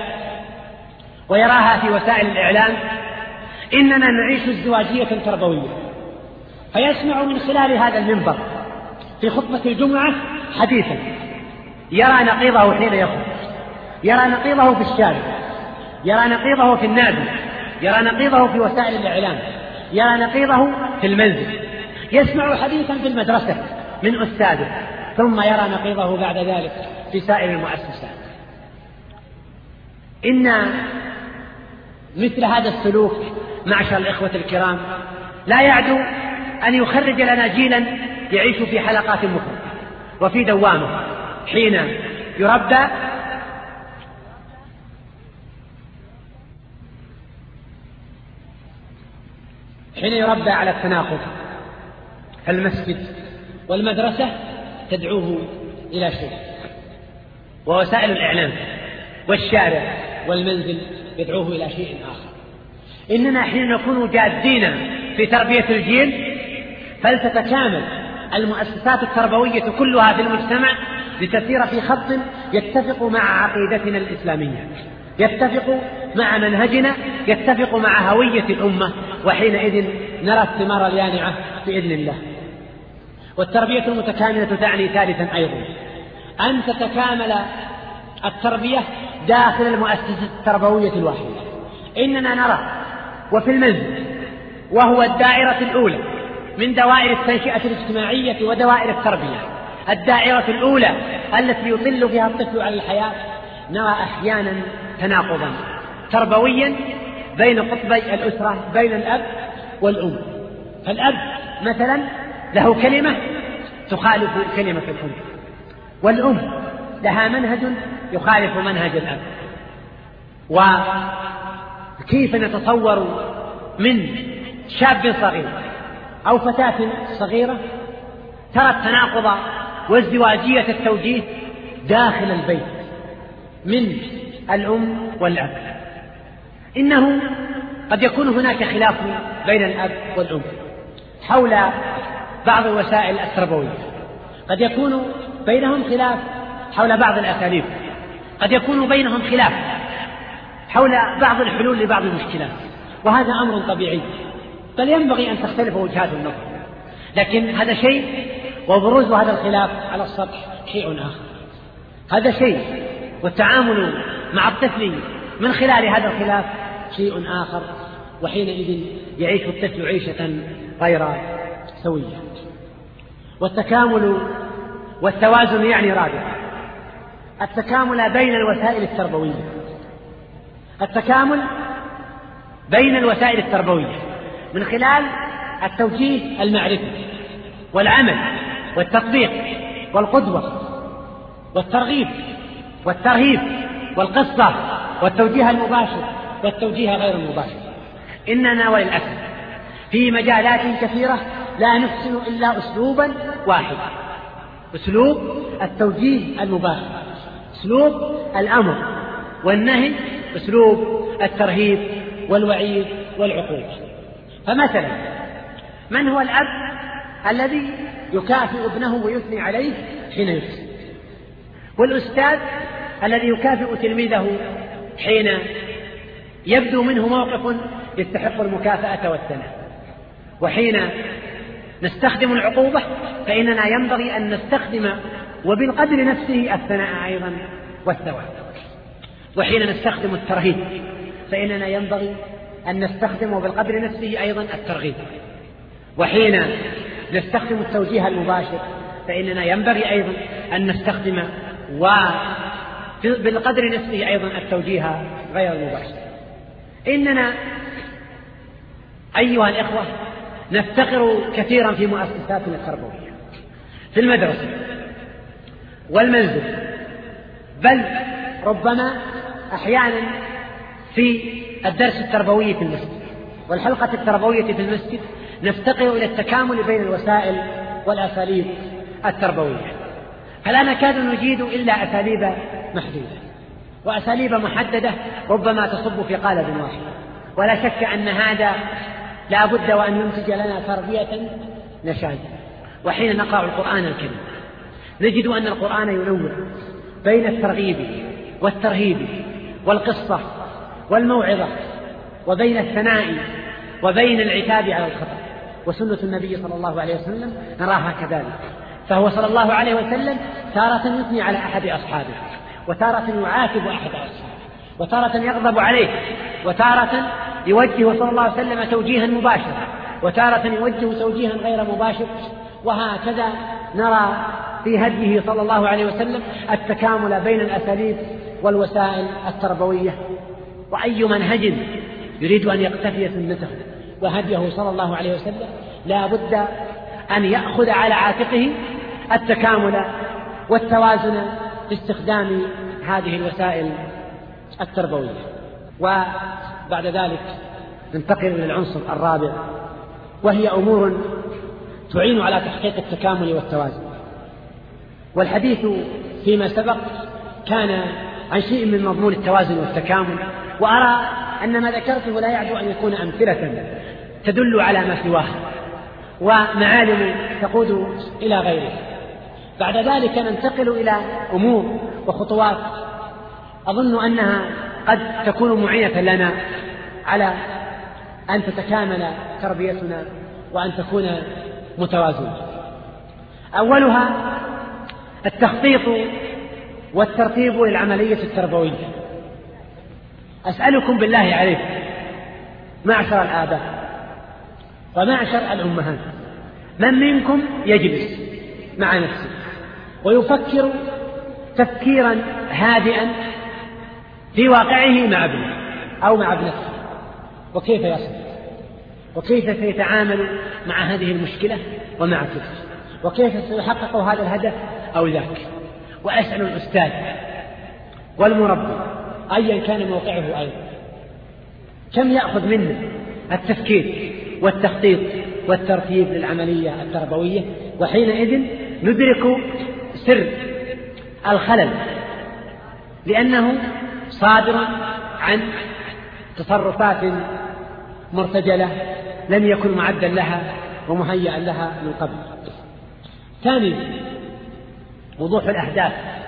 ويراها في وسائل الإعلام؟ إننا نعيش ازدواجية تربوية، فيسمع من خلال هذا المنبر في خطبة الجمعة حديثا يرى نقيضه حين يخرج، يرى نقيضه في الشارع، يرى نقيضه في النادي، يرى نقيضه في وسائل الإعلام، يرى نقيضه في المنزل، يسمع حديثا في المدرسة من أستاذه، ثم يرى نقيضه بعد ذلك في سائر المؤسسات. إن مثل هذا السلوك معشر الإخوة الكرام لا يعدو أن يخرج لنا جيلا يعيش في حلقات مفرطة وفي دوامه حين يربى حين يربى على التناقض. فالمسجد والمدرسة تدعوه إلى شيء، ووسائل الإعلام والشارع والمنزل يدعوه إلى شيء آخر. إننا حين نكون جادين في تربية الجيل فلتتكامل المؤسسات التربوية كلها في المجتمع لتسير في خط يتفق مع عقيدتنا الإسلامية، يتفق مع منهجنا، يتفق مع هوية الأمة، وحينئذ نرى الثمار اليانعة بإذن الله. والتربية المتكاملة تعني ثالثا أيضا أن تتكامل التربية داخل المؤسسة التربوية الواحدة. إننا نرى وفي المنزل، وهو الدائرة الأولى من دوائر التنشئة الاجتماعية ودوائر التربية، الدائرة الأولى التي يطل فيها الطفل على الحياة، نرى أحيانا تناقضا تربويا بين قطبي الأسرة، بين الأب والأم. فالأب مثلا له كلمة تخالف كلمة الأم، والأم لها منهج يخالف منهج الأب. وكيف نتصور من شاب صغير أو فتاة صغيرة ترى التناقض وازدواجية التوجيه داخل البيت من الأم والأب؟ إنه قد يكون هناك خلاف بين الأب والأم حول بعض الوسائل التربوية، قد يكون بينهم خلاف حول بعض الأساليب، قد يكون بينهم خلاف حول بعض الحلول لبعض المشكلات، وهذا أمر طبيعي، بل ينبغي أن تختلف وجهات النظر. لكن هذا شيء، وبروز هذا الخلاف على السطح شيء آخر. هذا شيء، والتعامل مع الطفل من خلال هذا الخلاف شيء آخر، وحينئذ يعيش الطفل عيشة غير سوية. والتكامل والتوازن يعني رابع التكامل بين الوسائل التربوية، التكامل بين الوسائل التربوية من خلال التوجيه المعرفي والعمل والتطبيق والقدوة والترغيب والترهيب والقصة والتوجيه المباشر والتوجيه غير المباشر. إننا وللأسف في مجالات كثيرة لا نحسن إلا أسلوبا واحد، أسلوب التوجيه المباشر، أسلوب الأمر والنهي، أسلوب الترهيب والوعيد والعقوبة. فمثلا من هو الأب الذي يكافئ ابنه ويثني عليه حين يحسن؟ والأستاذ الذي يكافئ تلميذه حين يبدو منه موقف يستحق المكافأة والثناء؟ وحين نستخدم العقوبة فإننا ينبغي أن نستخدم وبالقدر نفسه الثناء أيضا والثواب. وحين نستخدم الترهيب فإننا ينبغي أن نستخدم وبالقدر نفسه أيضا الترغيب. وحين نستخدم التوجيه المباشر فإننا ينبغي أيضا أن نستخدم وبالقدر نفسه أيضا التوجيه غير المباشر. إننا أيها الإخوة نفتقر كثيرا في مؤسساتنا التربوية، في المدرسة والمنزل، بل ربما أحيانا في الدرس التربوي في المسجد والحلقة التربوية في المسجد نفتقر إلى التكامل بين الوسائل والأساليب التربوية. فلا نكاد نجيد إلا أساليب محدودة وأساليب محددة ربما تصب في قالب واحد، ولا شك أن هذا لا بد وأن ينتج لنا تربية نشاذة. وحين نقرأ القرآن الكريم نجد أن القرآن ينوع بين الترغيب والترهيب والقصة والموعظة، وبين الثناء وبين العتاب على الخطأ. وسنة النبي صلى الله عليه وسلم نراها كذلك، فهو صلى الله عليه وسلم تارة يثني على أحد أصحابه، وتارة يعاتب أحد أصحابه، وتارة يغضب عليه، وتارة يوجه صلى الله عليه وسلم توجيها مباشرا، وتارة يوجه توجيها غير مباشر. وهكذا نرى في هديه صلى الله عليه وسلم التكامل بين الأساليب والوسائل التربوية. وأي منهج يريد أن يقتفي سنته وهديه صلى الله عليه وسلم لا بد أن يأخذ على عاتقه التكامل والتوازن في استخدام هذه الوسائل التربوية. وبعد ذلك ننتقل إلى العنصر الرابع، وهي أمور تعين على تحقيق التكامل والتوازن. والحديث فيما سبق كان عن شيء من مضمون التوازن والتكامل، وأرى أن ما ذكرته لا يعدو أن يكون أمثلة تدل على ما سواه ومعالم تقود إلى غيره. بعد ذلك ننتقل إلى أمور وخطوات أظن أنها قد تكون معينة لنا على أن تتكامل تربيتنا وأن تكون متوازنة. أولها التخطيط والترتيب للعملية التربوية. أسألكم بالله عليكم معشر الآباء ومعشر الأمهات، من منكم يجلس مع نفسه ويفكر تفكيرا هادئا في واقعه مع ابنه أو مع ابنته، وكيف يصل وكيف سيتعامل مع هذه المشكلة ومع تلك، وكيف سيحقق هذا الهدف أو ذاك؟ وأسأل الأستاذ والمربي أيا كان موقعه أيضا كم يأخذ منا التفكير والتخطيط والترتيب للعملية التربوية، وحينئذ ندرك سر الخلل، لأنه صادر عن تصرفات مرتجلة لم يكن معدا لها ومهيئا لها من قبل. ثانيا وضوح الأهداف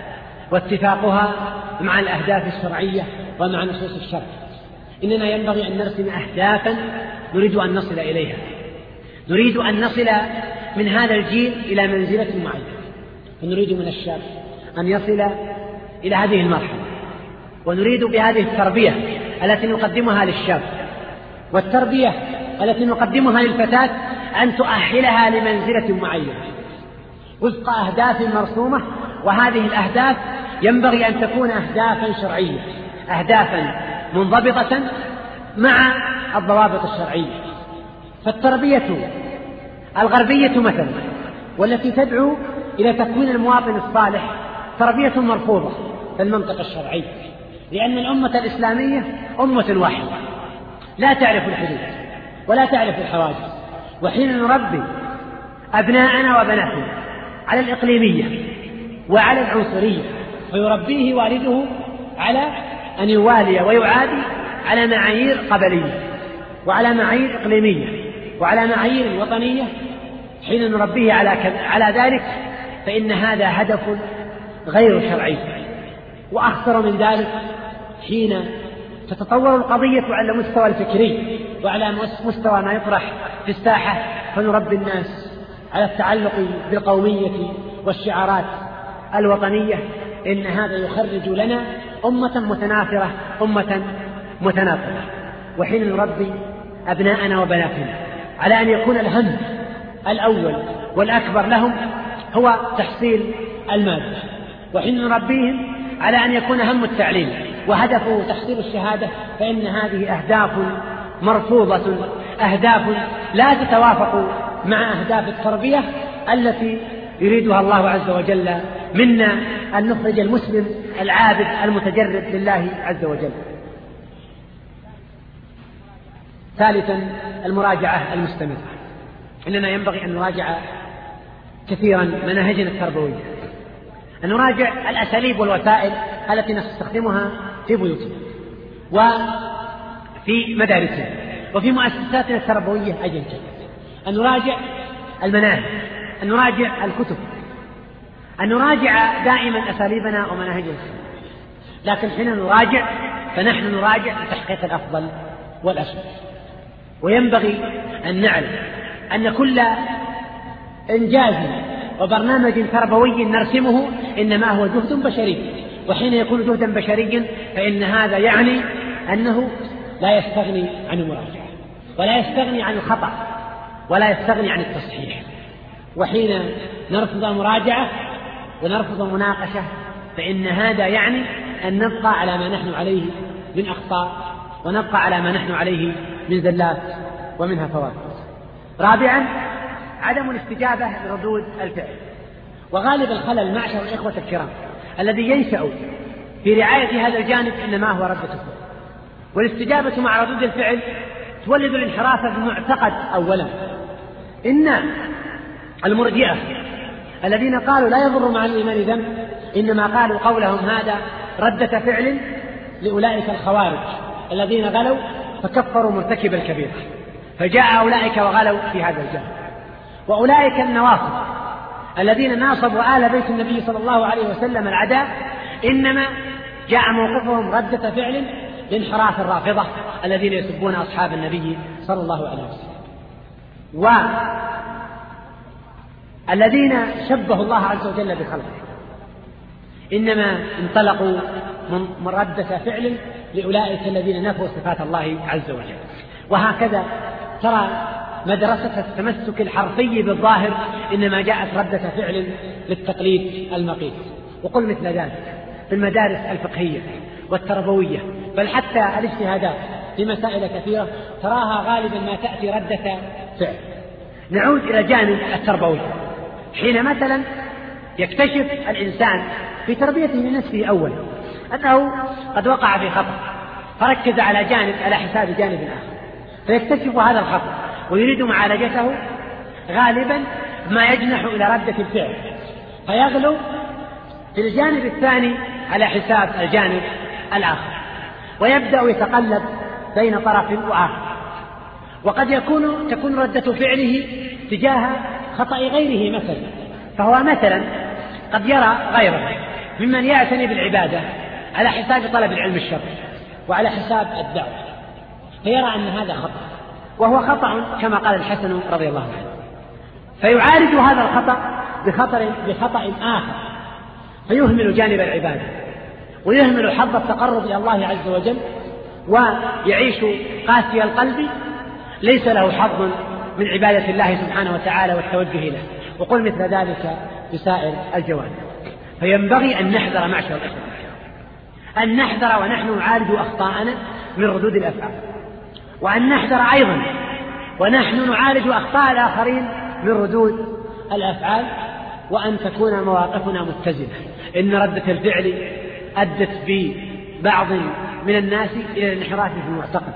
واتفاقها مع الأهداف الشرعية ومع نصوص الشرع. إننا ينبغي أن نرسم أهدافا نريد أن نصل إليها، نريد أن نصل من هذا الجيل إلى منزلة معينة، ونريد من الشاب أن يصل إلى هذه المرحلة، ونريد بهذه التربية التي نقدمها للشاب والتربية التي نقدمها للفتاة أن تؤهلها لمنزلة معينة وفق أهداف مرسومة. وهذه الأهداف ينبغي أن تكون أهدافا شرعية، أهدافا منضبطة مع الضوابط الشرعية. فالتربية الغربية مثلا والتي تدعو إلى تكوين المواطن الصالح تربية مرفوضة في المنطق الشرعي، لأن الأمة الإسلامية أمة واحدة لا تعرف الحدود ولا تعرف الحواجز. وحين نربي أبناءنا وبناتنا على الإقليمية وعلى العنصرية، فيربيه والده على أن يوالي ويعادي على معايير قبلية وعلى معايير إقليمية وعلى معايير وطنية، حين نربيه على, على ذلك فإن هذا هدف غير شرعي. وأخطر من ذلك حين تتطور القضية على المستوى الفكري وعلى مستوى ما يطرح في الساحة، فنربي الناس على التعلق بالقومية والشعارات الوطنية. إن هذا يخرج لنا أمة متنافرة، أمة متنافرة. وحين نربي أبناءنا وبناتنا على أن يكون الهم الأول والأكبر لهم هو تحصيل المادة، وحين نربيهم على أن يكون هم التعليم وهدفه تحصيل الشهادة، فإن هذه أهداف مرفوضة، أهداف لا تتوافق مع أهداف التربية التي يريدها الله عز وجل منا، أن نخرج المسلم العابد المتجرد لله عز وجل. ثالثا المراجعة المستمرة. إننا ينبغي أن نراجع كثيرا مناهجنا التربوية، أن نراجع الأساليب والوسائل التي نستخدمها في بيوتنا وفي مدارسنا وفي مؤسساتنا التربوية أيضا، أن نراجع المناهج، أن نراجع الكتب، أن نراجع دائما أساليبنا ومناهجنا. لكن حين نراجع فنحن نراجع لتحقيق الأفضل والأسوأ. وينبغي أن نعلم أن كل إنجاز وبرنامج تربوي نرسمه إنما هو جهد بشري، وحين يكون جهدا بشريا فإن هذا يعني أنه لا يستغني عن المراجعة ولا يستغني عن الخطأ ولا يستغني عن التصحيح. وحين نرفض المراجعة ونرفض المناقشة فإن هذا يعني أن نبقى على ما نحن عليه من أخطاء ونبقى على ما نحن عليه من زلات ومنها فوائد. رابعا عدم الاستجابة لردود الفعل. وغالب الخلل معشر الإخوة الكرام الذي ينشأ في رعاية هذا الجانب إنما هو ردة الفعل، والاستجابة مع ردود الفعل تولد الانحراف في المعتقد. أولا إن المرجئة الذين قالوا لا يضر مع الإيمان ذنب إنما قالوا قولهم هذا ردة فعل لأولئك الخوارج الذين غلوا فكفروا مرتكب الكبيرة، فجاء أولئك وغلوا في هذا الجانب. وأولئك النواصب الذين ناصبوا آل بيت النبي صلى الله عليه وسلم العداء إنما جاء موقفهم ردة فعل لانحراف الرافضة الذين يسبون أصحاب النبي صلى الله عليه وسلم. والذين شبهوا الله عز وجل بخلقه إنما انطلقوا من ردة فعل لأولئك الذين نفوا صفات الله عز وجل. وهكذا ترى مدرسة التمسك الحرفي بالظاهر إنما جاءت ردة فعل للتقليد المقيت. وقل مثل ذلك في المدارس الفقهية والتربوية، بل حتى الاجتهادات في مسائل كثيرة تراها غالبا ما تأتي ردة فعل. نعود إلى جانب التربوي. حين مثلا يكتشف الإنسان في تربيته لنفسه أولا أنه قد وقع في خطأ فركز على جانب على حساب جانب آخر، فيكتشف هذا الخطأ ويريد معالجته، غالبا ما يجنح إلى ردة الفعل فيغلو في الجانب الثاني على حساب الجانب الآخر، ويبدأ يتقلب بين طرف وآخر. وقد يكون تكون ردة فعله تجاه خطأ غيره مثلا، فهو مثلا قد يرى غيره ممن يعتني بالعبادة على حساب طلب العلم الشرعي وعلى حساب الدعوة، فيرى أن هذا خطأ وهو خطأ كما قال الحسن رضي الله عنه، فيعالج هذا الخطأ بخطر بخطأ آخر، فيهمل جانب العبادة ويهمل حظ التقرب إلى الله عز وجل، ويعيش قاسي القلب ليس له حظ من عبادة الله سبحانه وتعالى والتوجه إليه. وقل مثل ذلك في سائر الجوانب. فينبغي أن نحذر معشر الإخوة أن نحذر ونحن نعالج أخطاءنا من ردود الأفعال، وأن نحذر أيضا ونحن نعالج أخطاء الآخرين من ردود الأفعال، وأن تكون مواقفنا متزنة. إن ردة الفعل أدت ببعض من الناس إلى الانحراف في المعتقد،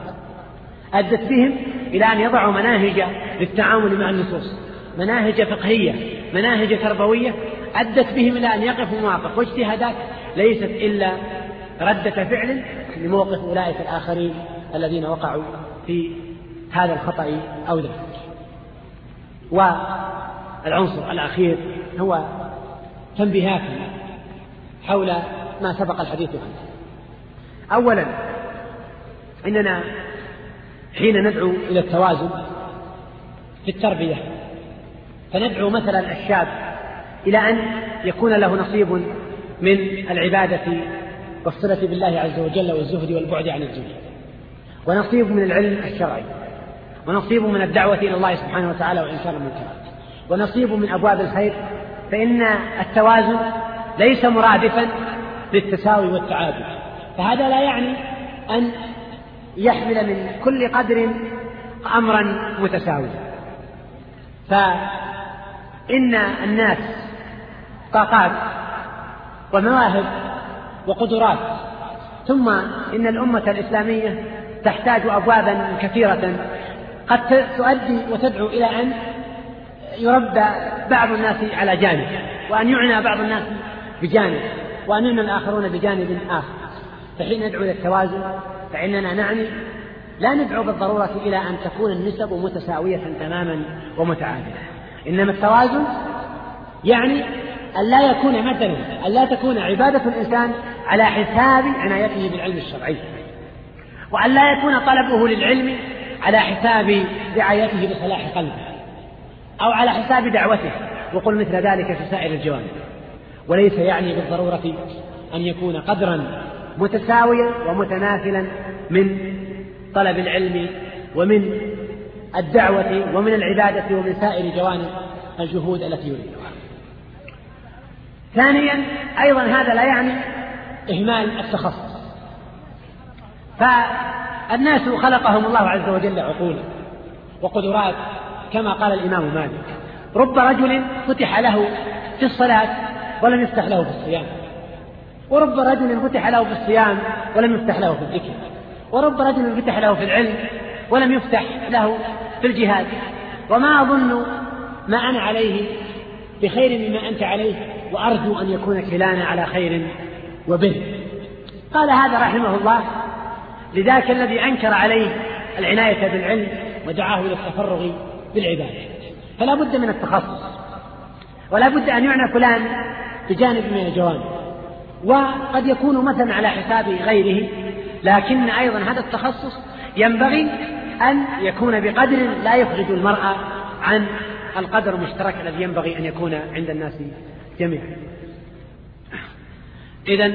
أدت بهم إلى أن يضعوا مناهج للتعامل مع النصوص، مناهج فقهية، مناهج تربوية، أدت بهم إلى أن يقفوا مواقف واجتهادات ليست إلا ردة فعل لموقف أولئك الآخرين الذين وقعوا في هذا الخطأ أو ذلك. والعنصر الأخير هو تنبيهات حول ما سبق الحديث عنه. أولا إننا حين ندعو إلى التوازن في التربية فندعو مثلا الشاب إلى أن يكون له نصيب من العبادة والصلة بالله عز وجل والزهد والبعد عن الدنيا، ونصيب من العلم الشرعي، ونصيب من الدعوة إلى الله سبحانه وتعالى وإنكار المنكرات، ونصيب من أبواب الخير. فإن التوازن ليس مرادفا للتساوي والتعادل، فهذا لا يعني أن يحمل من كل قدر أمرا متساويا. فإن الناس طاقات ومواهب وقدرات، ثم إن الأمة الإسلامية تحتاج أبوابا كثيرة قد تؤدي وتدعو إلى أن يربى بعض الناس على جانب، وأن يعنى بعض الناس بجانب، وأن يعنى الآخرون بجانب آخر. فحين ندعو إلى التوازن فإننا نعني لا ندعو بالضرورة إلى أن تكون النسب متساوية تماما ومتعادلة، إنما التوازن يعني أن لا يكون مثلا أن لا تكون عبادة الإنسان على حساب عنايته بالعلم الشرعي، وأن لا يكون طلبه للعلم على حساب رعايته بصلاح قلبه أو على حساب دعوته. وقل مثل ذلك في سائر الجوانب. وليس يعني بالضرورة أن يكون قدرا متساويا ومتماثلا من طلب العلم ومن الدعوة ومن العبادة ومن سائر جوانب الجهود التي يريدها. ثانيا أيضا هذا لا يعني إهمال التخصص، فالناس خلقهم الله عز وجل عقولا وقدرات، كما قال الإمام مالك: رب رجل فتح له في الصلاة ولم يفتح له في الصيام، ورب رجل فتح له في الصيام ولم يفتح له في الذكر، ورب رجل فتح له في العلم ولم يفتح له في الجهاد. وما أظن ما أنا عليه بخير مما أنت عليه، وأرجو أن يكون كلانا على خير وبر. قال هذا رحمه الله لذاك الذي أنكر عليه العناية بالعلم ودعاه إلى التفرغ بالعبادة. فلا بد من التخصص، ولا بد أن يعنى فلان بجانب من الجوانب، وقد يكون مثلا على حساب غيره، لكن أيضا هذا التخصص ينبغي أن يكون بقدر لا يخرج المرء عن القدر المشترك الذي ينبغي أن يكون عند الناس جميعا. إذن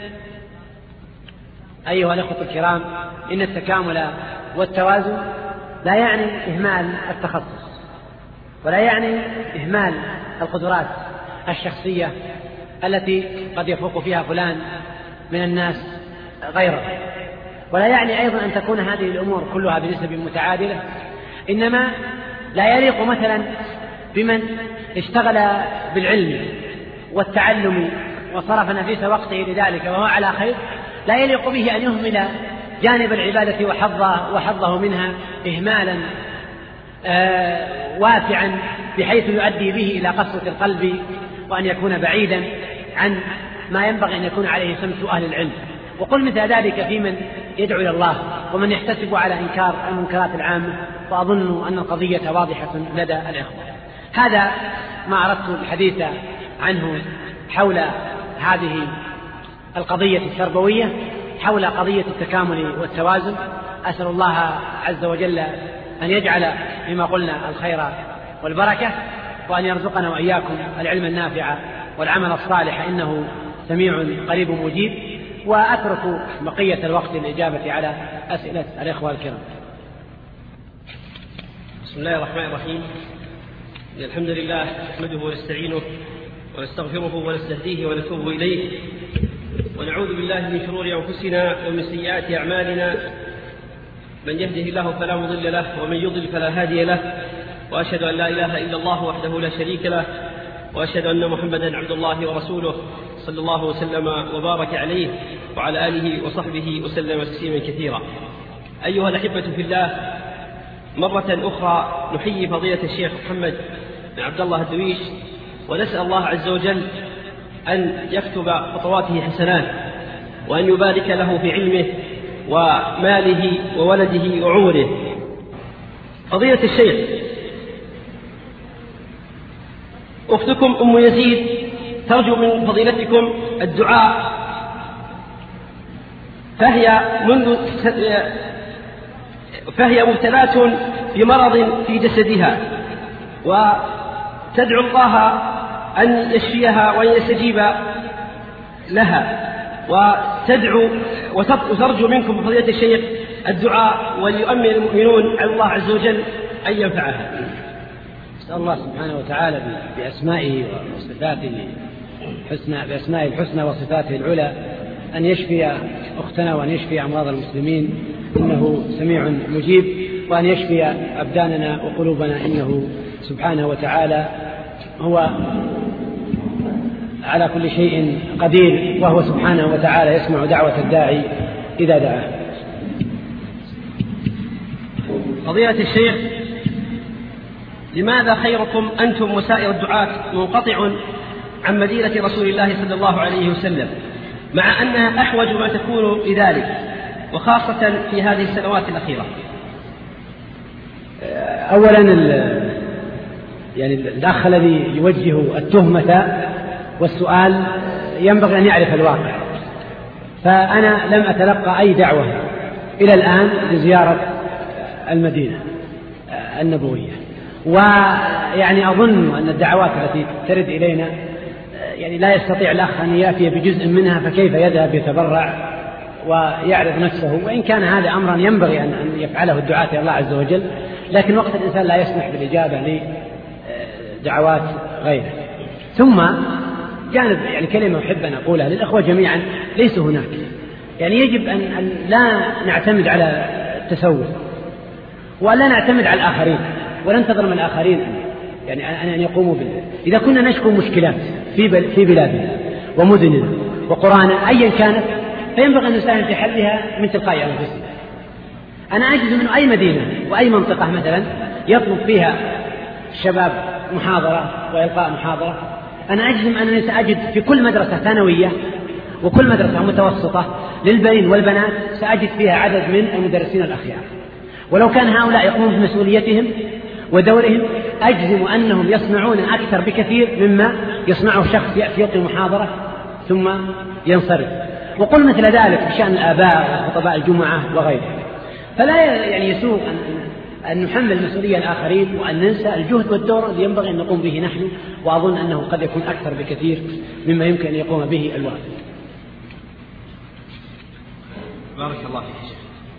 أيها الأخوة الكرام، إن التكامل والتوازن لا يعني إهمال التخصص، ولا يعني إهمال القدرات الشخصية التي قد يفوق فيها فلان من الناس غيره، ولا يعني أيضا أن تكون هذه الأمور كلها بنسب متعادلة. إنما لا يليق مثلا بمن اشتغل بالعلم والتعلم وصرف نفيس وقته لذلك وهو على خير، لا يليق به أن يهمل جانب العبادة وحظه, وحظه منها إهمالا آه واسعا بحيث يؤدي به إلى قسوة القلب، وأن يكون بعيدا عن ما ينبغي أن يكون عليه سمت أهل العلم. وقل مثل ذلك في من يدعو إلى الله ومن يحتسب على إنكار المنكرات العامة، وأظن أن القضية واضحة لدى الإخوة. هذا ما أردت الحديث عنه حول هذه القضية التربوية، حول قضية التكامل والتوازن. أسأل الله عز وجل أن يجعل فيما قلنا الخير والبركة، وأن يرزقنا وإياكم العلم النافع والعمل الصالح، إنه سميع قريب مجيب. وأترك بقية الوقت للإجابة على أسئلة الإخوة الكرام. بسم الله الرحمن الرحيم. الحمد لله نحمده ونستعينه ونستغفره ونستهديه ونتوب إليه، ونعوذ بالله من شرور أنفسنا ومن سيئات أعمالنا، من يهده الله فلا مضل له ومن يضلل فلا هادي له، وأشهد أن لا إله إلا الله وحده لا شريك له، وأشهد أن محمدا عبد الله ورسوله صلى الله وسلم وبارك عليه وعلى آله وصحبه وسلم تسليما كثيرا. أيها الأحبة في الله، مرة أخرى نحيي فضيلة الشيخ محمد بن عبد الله الدويش، ونسأل الله عز وجل أن يكتب خطواته حسنات، وأن يبارك له في علمه وماله وولده وعمره. فضيلة الشيخ، أختكم أم يزيد ترجو من فضيلتكم الدعاء، فهي منذ فهي مبتلاة بمرض في جسدها، وتدعو الله أن يشفيها وأن يستجيب لها، وتدعو وترجو منكم بفضيلة الشيخ الدعاء، وليؤمن المؤمنون على الله عز وجل أن ينفعها. نسأل الله سبحانه وتعالى بأسمائه وصفاته الحسنى بأسمائه الحسنى وصفاته العلى أن يشفي أختنا وأن يشفي أمراض المسلمين، إنه سميع مجيب، وأن يشفي أبداننا وقلوبنا، إنه سبحانه وتعالى هو على كل شيء قدير، وهو سبحانه وتعالى يسمع دعوة الداعي إذا دعاه. فضيلة الشيخ، لماذا خيركم أنتم وسائر الدعاة منقطع عن مدينة رسول الله صلى الله عليه وسلم، مع أنها أحوج ما تكون لذلك، وخاصة في هذه السنوات الأخيرة؟ أولا يعني الأخ الذي يوجه التهمة والسؤال ينبغي أن يعرف الواقع، فأنا لم أتلقى أي دعوة إلى الآن لزيارة المدينة النبوية، ويعني أظن أن الدعوات التي ترد إلينا يعني لا يستطيع الأخ أن يأتي بجزء منها، فكيف يذهب يتبرع ويعرض نفسه؟ وإن كان هذا أمرا ينبغي أن يفعله الدعاة إلى الله عز وجل، لكن وقت الإنسان لا يسمح بالإجابة لدعوات غيره. ثم جانب يعني كلمة أحب أن أقولها للأخوة جميعا، ليسوا هناك، يعني يجب أن لا نعتمد على التسوق ولا نعتمد على الآخرين ولا ننتظر من الآخرين يعني أن يقوموا بالله. إذا كنا نشكو مشكلات في في بلادنا ومدننا وقرانا أيا كانت فينبغي أن نساهم في حلها من تلقاء أنفسنا. أنا أجد من أي مدينة وأي منطقة مثلا يطلب فيها الشباب محاضرة وإلقاء محاضرة، أنا أجزم أنني سأجد في كل مدرسة ثانوية وكل مدرسة متوسطة للبنين والبنات سأجد فيها عدد من المدرسين الأخيار. ولو كان هؤلاء يقومون بمسؤوليتهم ودورهم أجزم أنهم يصنعون أكثر بكثير مما يصنعه شخص يأتي يلقي محاضرة ثم ينصرف. وقل مثل ذلك بشأن الآباء وخطباء الجمعة وغيرهم. فلا يعني يسوغ أن, أن نحمل المسؤولية الآخرين وأن ننسى الجهد والدور الذي ينبغي أن نقوم به نحن، وأظن أنه قد يكون أكثر بكثير مما يمكن أن يقوم به الوالد. بارك الله فيك.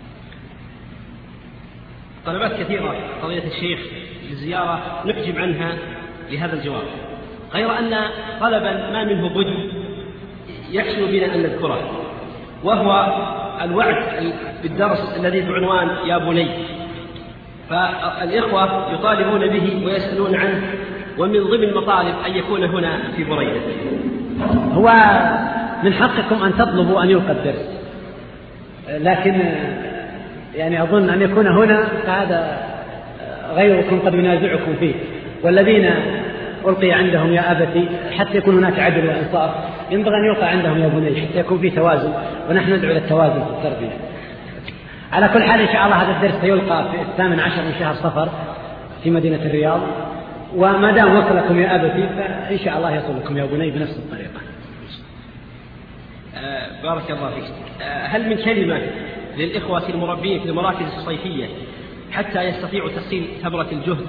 طلبات كثيرة قضية الشيخ للزيارة نحجب عنها لهذا الجواب، غير أن طلبا ما منه بد يحسن بنا أن نذكره، وهو الوعد بالدرس الذي بعنوان يا بني. فالإخوة يطالبون به ويسألون عنه، ومن ضمن المطالب أن يكون هنا في بريدة. هو من حقكم أن تطلبوا أن يلقى الدرس، لكن يعني أظن أن يكون هنا فهذا غيركم قد ينازعكم فيه، والذين ألقي عندهم يا أبتي حتى يكون هناك عدل وإنصاف ينبغي أن يلقى عندهم يا بني حتى يكون في توازن، ونحن ندعو إلى التوازن في التربية. على كل حال إن شاء الله هذا الدرس سيلقى في الثامن عشر من شهر صفر في مدينة الرياض، وما دام وصلكم يا أبتي فإن شاء الله يصلكم يا بني بنفس الطريقة. آه بارك الله فيك. آه هل من كلمة للإخوة المربين في المراكز الصيفية حتى يستطيعوا تحصيل ثمرة الجهد؟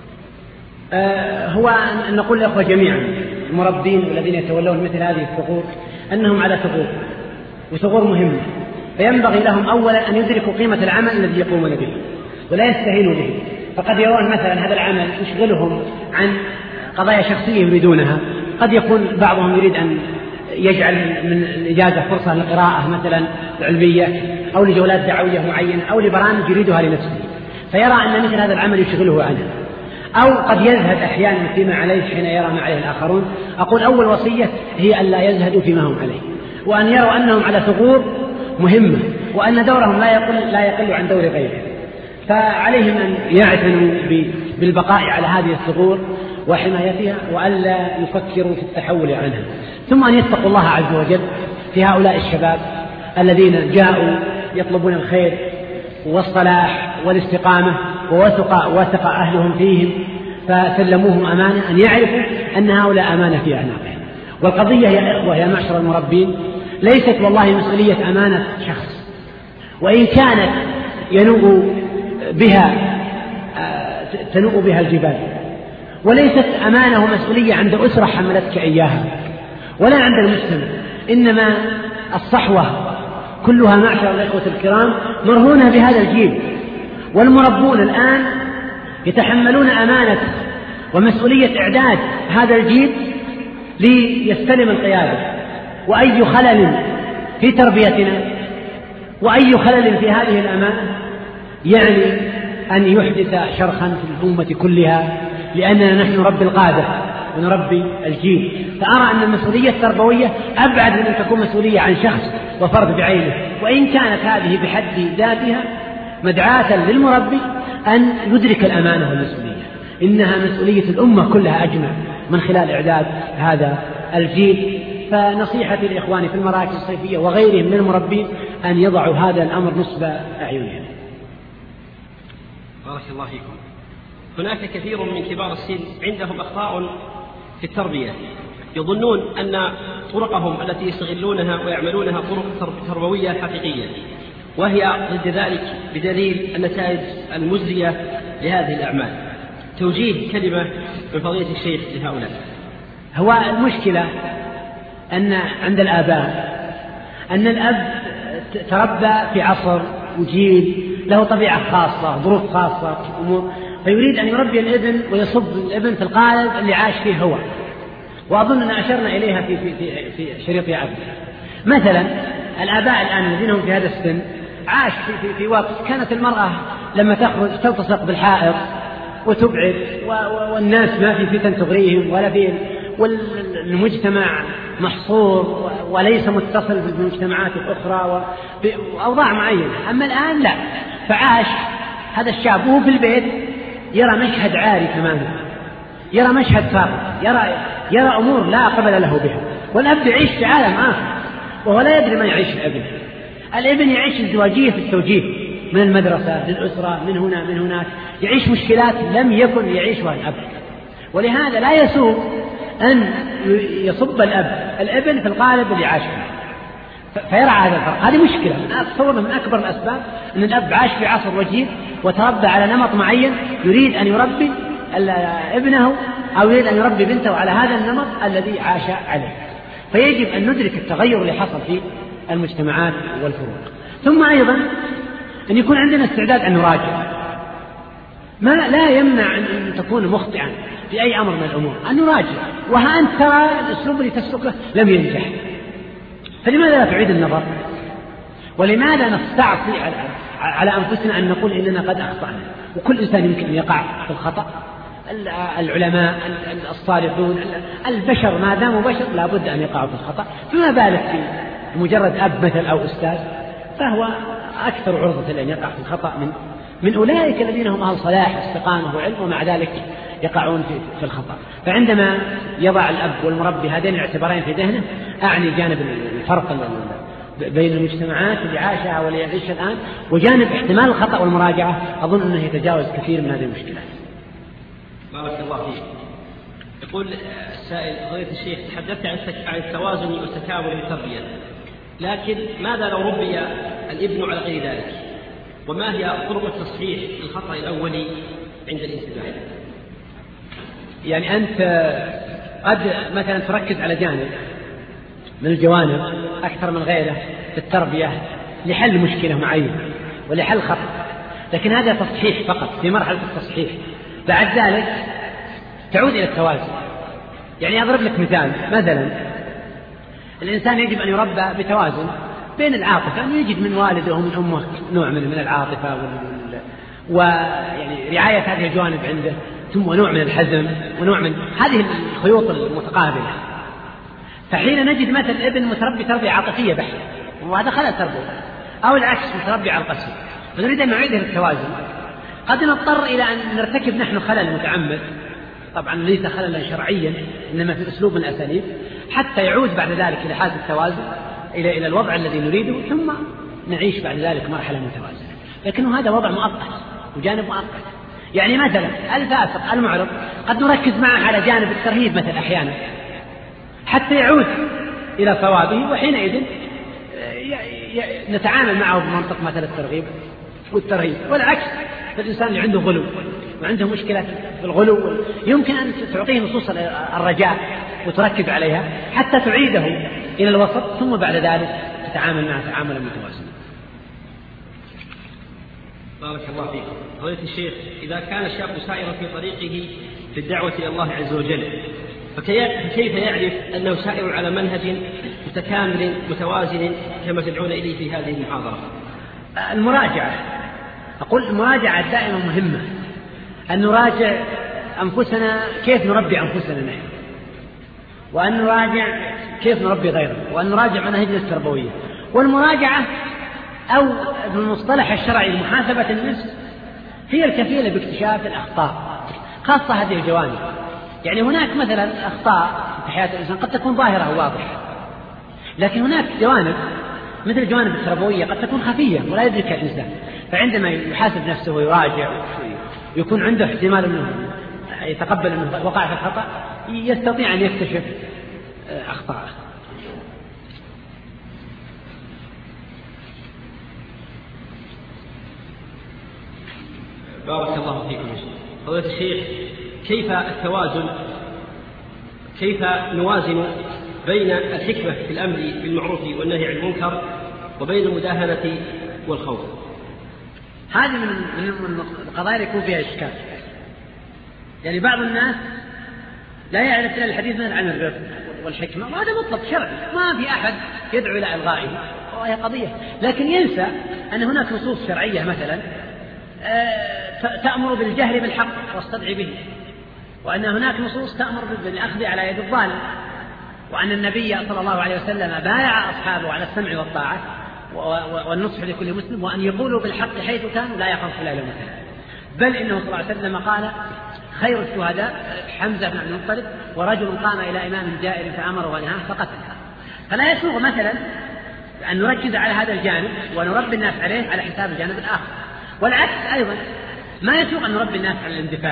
آه هو أن نقول للإخوة جميعا المربين والذين يتولون مثل هذه الثغور أنهم على ثغور، وثغور مهمة، فينبغي لهم أولا أن يدركوا قيمة العمل الذي يقومون به ولا يستهينوا به. فقد يرون مثلا هذا العمل يشغلهم عن قضايا شخصية يريدونها، قد يكون بعضهم يريد أن يجعل من الإجازة فرصة للقراءة مثلا علمية أو لجولات دعوية معينة أو لبرامج يريدها لنفسه، فيرى أن مثل هذا العمل يشغله عنه، أو قد يزهد أحيانا فيما عليه حين يرى ما عليه الآخرون. أقول أول وصية هي أن لا يزهدوا فيما هم عليه، وأن يروا أنهم على ثغور مهمة، وأن دورهم لا يقل, لا يقل عن دور غيرهم، فعليهم أن يعتنوا بالبقاء على هذه الثغور وحمايتها، وألا يفكروا في التحول عنها. ثم أن يتقوا الله عز وجل في هؤلاء الشباب الذين جاءوا يطلبون الخير والصلاح والاستقامة، ووثق وثق أهلهم فيهم فسلموهم أمانة، أن يعرفوا أن هؤلاء أمانة في أعناقهم. والقضية يا إخوة يا معشر المربين ليست والله مسؤولية أمانة شخص، وإن كانت ينوء بها تنوء بها الجبال، وليست أمانة ومسؤولية عند أسرة حملتك إياها ولا عند المجتمع، إنما الصحوة كلها معشر الإخوة الكرام مرهونة بهذا الجيل، والمربون الآن يتحملون أمانة ومسؤولية إعداد هذا الجيل ليستلم القيادة. وأي خلل في تربيتنا وأي خلل في هذه الأمانة يعني أن يحدث شرخا في الأمة كلها، لأننا نحن نربي القادة ونربي الجيل. فأرى أن المسؤولية التربوية أبعد من أن تكون مسؤولية عن شخص وفرد بعينه، وإن كانت هذه بحد ذاتها مدعاة للمربي أن يدرك الأمانة والمسؤولية، إنها مسؤولية الأمة كلها أجمع من خلال إعداد هذا الجيل. فنصيحتي لإخواني في المراكز الصيفية وغيرهم من المربين أن يضعوا هذا الأمر نصب أعينهم. بارك الله فيكم. هناك كثير من كبار السن عندهم أخطاء في التربية، يظنون أن طرقهم التي يستغلونها ويعملونها طرق تربوية حقيقية، وهي ضد ذلك بدليل النتائج المزرية لهذه الأعمال. توجيه كلمة من فضيلة الشيخ لهؤلاء. هو المشكلة أن عند الآباء أن الأب تربى في عصر وجيل له طبيعة خاصة، ظروف خاصة، أمور، فيريد أن يربي الابن ويصب الابن في القالب اللي عاش فيه هو. وأظن أن أشرنا إليها في, في, في, في شريط عبد. مثلا الآباء الآن الذين هم في هذا السن عاش في, في, في وقت كانت المرأة لما تخرج تلتصق بالحائط وتبعد، والناس ما في فتن تغريهم ولا في، والمجتمع محصور وليس متصل بالمجتمعات الأخرى وأوضاع معينة. أما الآن لا، فعاش هذا الشاب وهو في البيت يرى مشهد عاري تماما، يرى مشهد فارغ، يرى, يرى أمور لا قبل له بها. والأب يعيش في عالم آخر وهو لا يدري ما يعيش الابن. الابن يعيش ازدواجية في التوجيه من المدرسة للأسرة، من هنا من هناك، يعيش مشكلات لم يكن يعيشها الأب. ولهذا لا يسوغ أن يصب الأب الابن في القالب اللي عاش فيه، فيرى هذا الفرق. هذه مشكلة أتصور من أكبر الأسباب أن الأب عاش في عصر وجيه وتربى على نمط معين، يريد أن يربي ابنه أو يريد أن يربي بنته على هذا النمط الذي عاش عليه. فيجب أن ندرك التغير اللي حصل في المجتمعات والفروق. ثم أيضا أن يكون عندنا استعداد أن نراجع، ما لا يمنع أن تكون مخطئا في أي أمر من الأمور، أن نراجع. وها أنت ترى الأسلوب اللي تسلكه لم ينجح، فلماذا لا تعيد النظر؟ ولماذا نستعصي على أنفسنا أن نقول إننا قد أخطأنا؟ وكل إنسان يمكن أن يقع في الخطأ، العلماء الصالحون البشر ما داموا بشر لا بد أن يقعوا في الخطأ، فما بالك في مجرد أب مثل أو أستاذ، فهو أكثر عرضة لأن يقع في الخطأ من من أولئك الذين هم أهل صلاح واستقامة وعلم ومع ذلك يقعون في, في الخطأ. فعندما يضع الأب والمربي هذين الاعتبارين في ذهنه، أعني جانب الفرق بين المجتمعات اللي عاشها واللي يعيشها الآن، وجانب احتمال الخطأ والمراجعة، أظن أنه يتجاوز كثير من هذه المشكلات. بارك الله فيك. يقول السائل: فضيلة الشيخ، تحدثت عن التوازن والتكامل في التربية، لكن ماذا لو ربي الابن على غير ذلك؟ وما هي طرق التصحيح الخطأ الأولي عند الانتباه؟ يعني أنت قد مثلا تركز على جانب من الجوانب أكثر من غيره في التربية لحل مشكلة معينة ولحل خطأ، لكن هذا تصحيح فقط في مرحلة التصحيح. بعد ذلك تعود إلى التوازن. يعني أضرب لك مثال، مثلا الإنسان يجب أن يربى بتوازن بين العاطفة، أن يجد من والده ومن أمه نوع من من العاطفة ويعني رعاية هذه الجوانب عنده، ثم نوع من الحزم ونوع من هذه الخيوط المتقابلة. فحين نجد مثل ابن متربي تربية عاطفية بحتة وهذا خلل تربوي، أو العكس متربي على القسوة، فنريد أن نعيد التوازن. قد نضطر إلى أن نرتكب نحن خلل متعمد، طبعا ليس خللا شرعيا إنما في أسلوب من الأساليب، حتى يعود بعد ذلك إلى حالة التوازن، إلى إلى الوضع الذي نريده، ثم نعيش بعد ذلك مرحلة متوازنة. لكنه هذا وضع مؤقت وجانب مؤقت. يعني مثلا الفاسق المعرض قد نركز معه على جانب الترهيب مثلا أحيانا حتى يعود إلى صوابه، وحينئذ نتعامل معه بمنطق مثل الترغيب والترهيب. والعكس الإنسان اللي عنده غلو وعنده مشكلة في الغلو يمكن أن تعطيه نصوص الرجاء وتركز عليها حتى تعيده إلى الوسط، ثم بعد ذلك تتعامل معه تعاملا متوازنا. بارك الله فيكم. فضيلة الشيخ، إذا كان الشاب سائرا في طريقه في الدعوة إلى الله عز وجل، فكيف يعرف أنه سائر على منهج متكامل متوازن كما تدعون إليه في هذه المحاضرة؟ المراجعة، أقول المراجعة دائما مهمة، أن نراجع أنفسنا كيف نربي أنفسنا نحن، وأن نراجع كيف نربي غيرنا، وأن نراجع مناهجنا التربوية. والمراجعة أو بالمصطلح الشرعي محاسبة النفس هي الكفيلة باكتشاف الأخطاء، خاصة هذه الجوانب. يعني هناك مثلا أخطاء في حياة الإنسان قد تكون ظاهرة وواضحة، لكن هناك جوانب مثل الجوانب التربوية قد تكون خفية ولا يدركها الإنسان. فعندما يحاسب نفسه ويراجع ويكون عنده احتمال أنه يتقبل أنه وقع في الخطأ، يستطيع أن يكتشف أخطاءه. بارك الله فيكم. فضيلة الشيخ، كيف التوازن، كيف نوازن بين الحكمة في الأمر بالمعروف والنهي عن المنكر وبين المداهنة والخوف؟ هذه من القضايا يكون فيها إشكال. يعني بعض الناس لا يعرف إلا الحديث مثلا عن الرفق والحكمة، وهذا مطلق شرعي ما في أحد يدعو إلى إلغائه، وهي قضية. لكن ينسى أن هناك نصوص شرعية مثلا تأمر بالجهر بالحق واستدعي به، وأن هناك نصوص تأمر بالأخذ على يد الظالم، وأن النبي صلى الله عليه وسلم بايع أصحابه على السمع والطاعة والنصح لكل مسلم، وأن يقولوا بالحق حيث كانوا لا يخاف إلا لومة لائم. بل إنه صلى الله عليه وسلم قال خير الشهداء حمزة بن عبد المطلب، ورجل قام إلى إمام جائر فأمره ونهاه فقتله. فلا يسوغ مثلا أن نركز على هذا الجانب ونربي الناس عليه على حساب الجانب الآخر، والعكس أيضا ما يسوغ أن نربي الناس على الاندفاع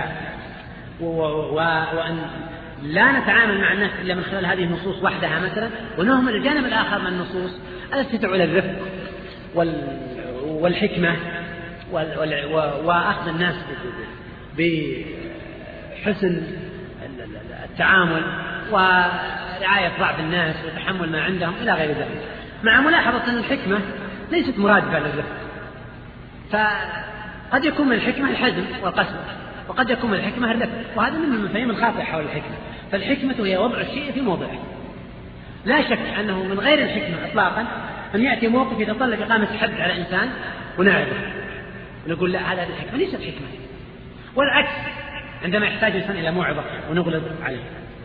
وأن لا نتعامل مع الناس إلا من خلال هذه النصوص وحدها مثلا، ونهمل الجانب الآخر من النصوص التي تدعو إلى الرفق والحكمة وأخذ الناس بحسن التعامل ورعاية ضعف الناس وتحمل ما عندهم إلى غير ذلك، مع ملاحظة أن الحكمة ليست مرادفة للرفق. فقد يكون من الحكمة الحزم والقسوة، وقد يكون من الحكمة الرفق، وهذا من المفاهيم الخاطئة حول الحكمة. فالحكمة هي وضع الشيء في موضعه. لا شك أنه من غير الحكمة إطلاقا أن يأتي موقف يتطلب إقامة حد على إنسان ونعرضه ونقول لا هذا الحكمة ليست حكمة، والعكس عندما يحتاج الإنسان إلى موعظة ونغلظ عليه.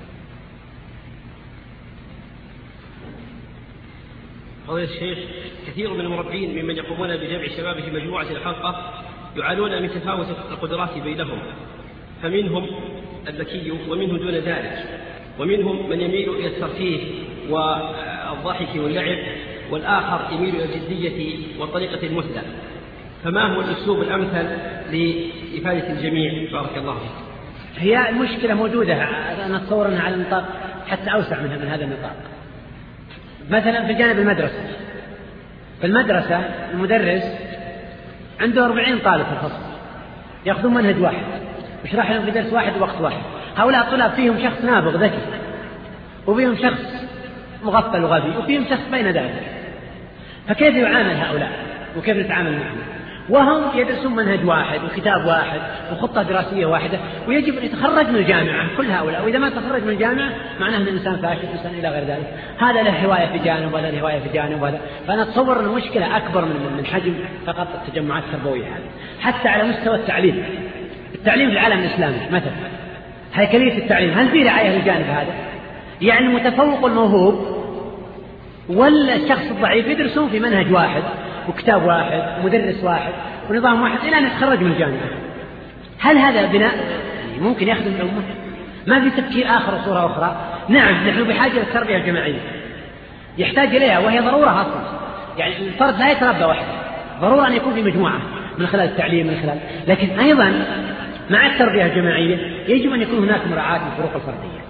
قال الشيخ كثير من المربين ممن يقومون بجمع الشباب في مجموعة الحلقة يعانون من تفاوت القدرات بينهم، فمنهم الذكي ومنه دون ذلك، ومنهم من يميل إلى الترفيه والضحك واللعب، والآخر يميل إلى الجدية والطريقة المثلى. فما هو الأسلوب الأمثل لإفادة الجميع؟ بارك الله فيك. هي المشكلة موجودة، أنا أتصور أنها على نطاق حتى أوسع منها من هذا النطاق. مثلا في جانب المدرسة، في المدرسة المدرس عنده أربعين طالب في الفصل يأخذون منهج واحد ويشرح لهم في درس واحد ووقت واحد. هؤلاء الطلاب فيهم شخص نابغ ذكي، وفيهم شخص مغفل وغبي، وفيهم شخص بين ذلك. فكيف يعامل هؤلاء وكيف نتعامل معهم وهم يدرسون منهج واحد وكتاب واحد وخطة دراسية واحدة، ويجب أن يتخرج من الجامعة كل هؤلاء، وإذا ما تخرج من الجامعة معناه أن الإنسان فاشل إنسان إلى غير ذلك. هذا له هواية في جانب ولا له هواية في جانب وهذا. فأنا أتصور أن المشكلة أكبر من من حجم فقط التجمعات التربوية هذه، حتى على مستوى التعليم. التعليم في العالم الإسلامي مثلا هيكلية التعليم هل في رعاية للجانب هذا؟ يعني المتفوق الموهوب ولا الشخص الضعيف يدرسون في منهج واحد وكتاب واحد ومدرس واحد ونظام واحد إلى أن يتخرج من الجامعة. هل هذا بناء ممكن يخدم الأمة؟ ما في تفكير آخر وصورة أخرى؟ نعم نحن بحاجة للتربية الجماعية يحتاج إليها، وهي ضرورة أصلا. يعني الفرد لا يتربى وحده، ضرورة أن يكون في مجموعة من خلال التعليم من خلال، لكن أيضا مع التربية الجماعية يجب أن يكون هناك مراعاة للفروق الفردية.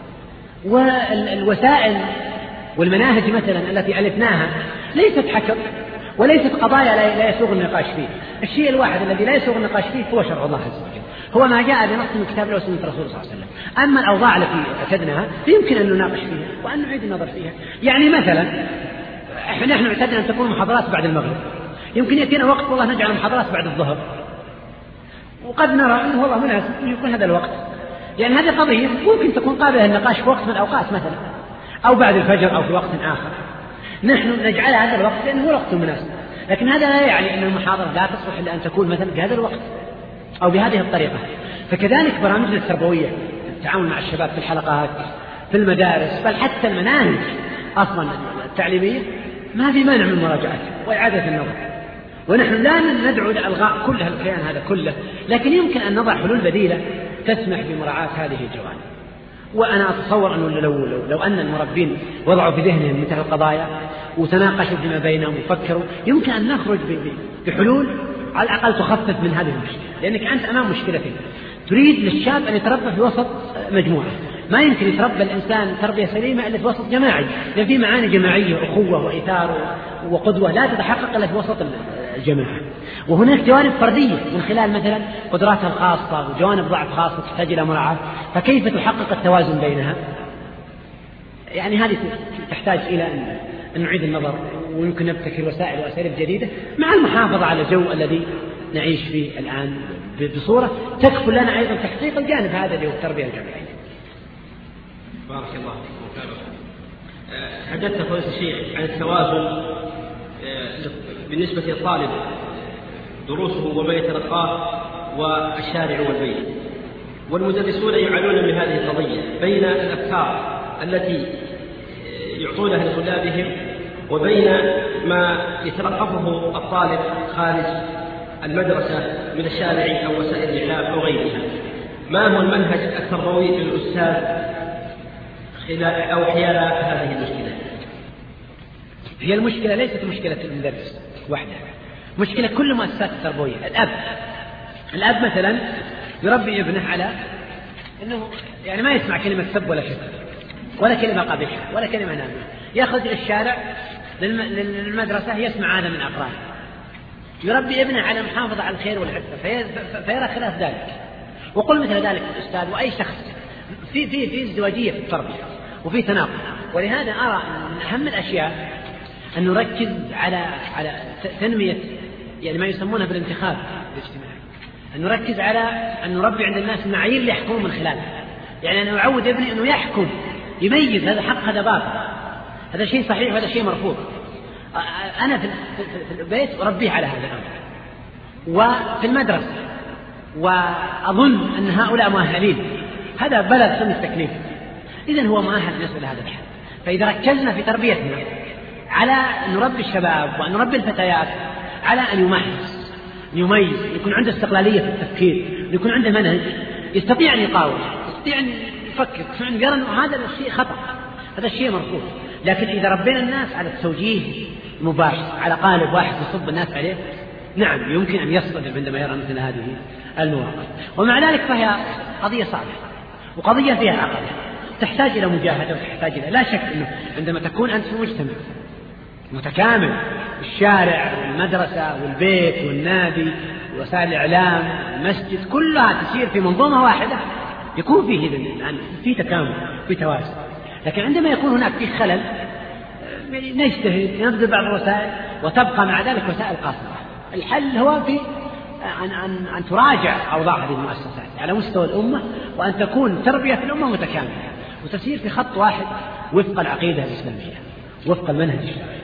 والوسائل والمناهج مثلا التي ألفناها ليست حكر وليست قضايا لا يسوغ النقاش فيه. الشيء الواحد الذي لا يسوغ النقاش فيه هو شرع الله عز وجل، هو ما جاء بنص من كتاب الله وسنة رسول صلى الله عليه وسلم. أما الأوضاع التي اعتدناها فيمكن أن نناقش فيها وأن نعيد النظر فيها. يعني مثلا نحن اعتدنا أن تكون محاضرات بعد المغرب، يمكن يأتينا وقت والله نجعل محاضرات بعد الظهر، وقد نرى أنه والله مناسب يكون هذا الوقت، لأن يعني هذه قضية ممكن تكون قابلة للنقاش في وقت من الأوقات مثلا، أو بعد الفجر أو في وقت آخر. نحن نجعل هذا الوقت لأنه هو الوقت المناسب، لكن هذا لا يعني أن المحاضرة لا تصلح إلا أن تكون مثلا بهذا الوقت أو بهذه الطريقة. فكذلك برامجنا التربوية، التعامل مع الشباب في الحلقات في المدارس، بل حتى المناهج أصلا التعليمية ما في مانع من مراجعتها وإعادة النظر. ونحن لا ندعو إلى إلغاء كل الكيان هذا كله، لكن يمكن أن نضع حلول بديلة تسمح بمراعاة هذه الجوانب. وأنا أتصور أنه لو, لو, لو أن المربين وضعوا في ذهنهم مثل القضايا وتناقشوا فيما بينهم وفكروا، يمكن أن نخرج بحلول على الأقل تخفف من هذه المشكلة. لأنك أنت أمام مشكلتين، تريد للشاب أن يتربى في وسط مجموعة، ما يمكن يتربى الإنسان تربية سليمة إلا في وسط جماعي، لأن في معاني جماعية أخوة وإثار وقدوة لا تتحقق إلا في وسط الجماعة. وهناك جوانب فردية من خلال مثلا قدراتها الخاصة وجوانب ضعف خاصة تحتاج إلى مراعاة، فكيف تحقق التوازن بينها؟ يعني هذه تحتاج إلى أن نعيد النظر، ويمكن نبتكر وسائل وأساليب جديدة مع المحافظة على الجو الذي نعيش فيه الآن بصورة تكفل لنا أيضا تحقيق الجانب هذا اللي هو التربية الجماعية. بارك الله فيكم. تحدثت فضيلة الشيخ عن التوازن بالنسبة للطالب دروسه وما يتلقاه والشارع والبيت. والمدرسون يعانون من هذه القضية بين الأفكار التي يعطونها لطلابهم وبين ما يتلقفه الطالب خارج المدرسة من الشارع أو وسائل الإعلام أو غيرها. ما هو المنهج التربوي للأستاذ خلال أو حيال هذه المشكلة؟ هي المشكلة ليست مشكلة المدرس وحده، مشكلة كل مؤسسات التربوية. الأب الأب مثلا يربي ابنه على أنه يعني ما يسمع كلمة سب ولا شتم ولا كلمة قبيحة ولا كلمة نامة، يخرج إلى الشارع للمدرسة يسمع هذا من أقرانه. يربي ابنه على محافظة على الخير والعفة فيرى خلاف ذلك. وقل مثل ذلك الأستاذ وأي شخص في في في ازدواجية في التربية وفي تناقض. ولهذا أرى من أهم الأشياء أن نركز على على تنمية يعني ما يسمونه بالانتخاب الاجتماعي، أن نركز على أن نربي عند الناس المعايير اللي يحكمون من خلالها. يعني أنا أعود ابني أنه يحكم يميز هذا حق هذا باطل، هذا شيء صحيح وهذا شيء مرفوض. أنا في في البيت أربيه على هذا الأمر وفي المدرسة، وأظن أن هؤلاء مؤهلين، هذا بلغ سن التكليف، إذن هو مؤهل بالنسبة لهذا الحال. فإذا ركزنا في تربيتنا على أن نربي الشباب وأن نربي الفتيات على أن يميز يميز يكون عنده استقلالية في التفكير، يكون عنده منهج يستطيع أن يقاوم، يستطيع أن يفكر، يرى أن هذا الشيء خطأ، هذا الشيء مرفوض. لكن إذا ربينا الناس على التوجيه المباشر على قالب واحد يصب الناس عليه، نعم يمكن أن يصطدم عندما يرى مثل هذه المواقف. ومع ذلك فهي قضية صعبة وقضية فيها عقل، تحتاج إلى مجاهدة وتحتاج إلى، لا شك أنه عندما تكون أنت في مجتمع متكامل، الشارع والمدرسة والبيت والنادي ووسائل الإعلام والمسجد كلها تسير في منظومة واحدة، يكون فيه في تكامل في توازن. لكن عندما يكون هناك في خلل نجتهد نبذل بعض الوسائل وتبقى مع ذلك وسائل قاصرة. الحل هو في أن, أن, أن تراجع أوضاع هذه المؤسسات على مستوى الأمة، وأن تكون تربية في الأمة متكاملة وتسير في خط واحد وفق العقيدة الإسلامية وفق المنهج الشرعي.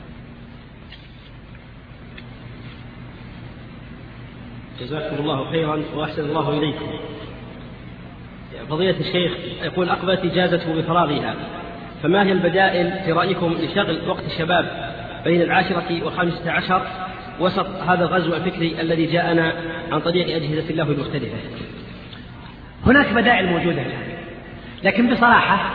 جزاكم الله خيرا وأحسن الله إليكم. فضيلة الشيخ يقول أقبلت إجازته بفراغها، فما هي البدائل في رأيكم لشغل وقت الشباب بين العاشرة والخامسة عشر وسط هذا الغزو الفكري الذي جاءنا عن طريق أجهزة الله المختلفة؟ هناك بدائل موجودة الآن، لكن بصراحة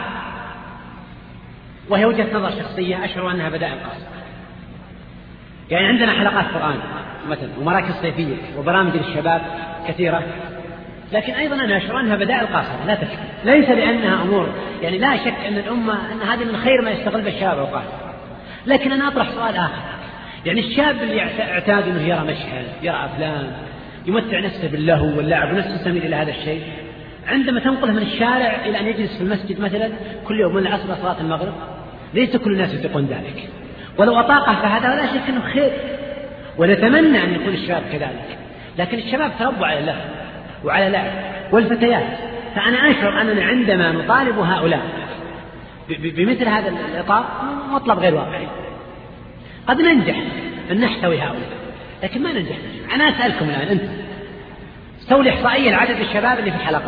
وهي وجهة نظر شخصية أشعر أنها بدائل قاصرة. يعني عندنا حلقات قرآن مثلا ومراكز صيفية وبرامج للشباب كثيرة، لكن أيضا أنا أشعر أنها بدائل قاصرة لا تكفي، ليس لأنها أمور يعني لا شك أن الأمة أن هذه من خير ما يستغل بالشباب أوقات. لكن أنا أطرح سؤال آخر، يعني الشاب اللي اعتاد أنه يرى مشهد يرى أفلام يمتع نفسه باللهو واللعب ونفسه سميل إلى هذا الشيء، عندما تنقله من الشارع إلى أن يجلس في المسجد مثلا كل يوم من العصر صلاة المغرب، ليس كل الناس يطيقون ذلك، ولو أطاقه فهذا لا شك أنه خير، ونتمنى أن يكون الشباب كذلك. لكن الشباب تربوا على اللهو وعلى اللعب والفتيات، فأنا أشعر أننا عندما نطالب هؤلاء بمثل هذا الإطار مطلب غير واقعي. قد ننجح أن نحتوي هؤلاء لكن ما ننجح. أنا أسألكم الآن، أنت استولي إحصائية لعدد الشباب اللي في الحلقات،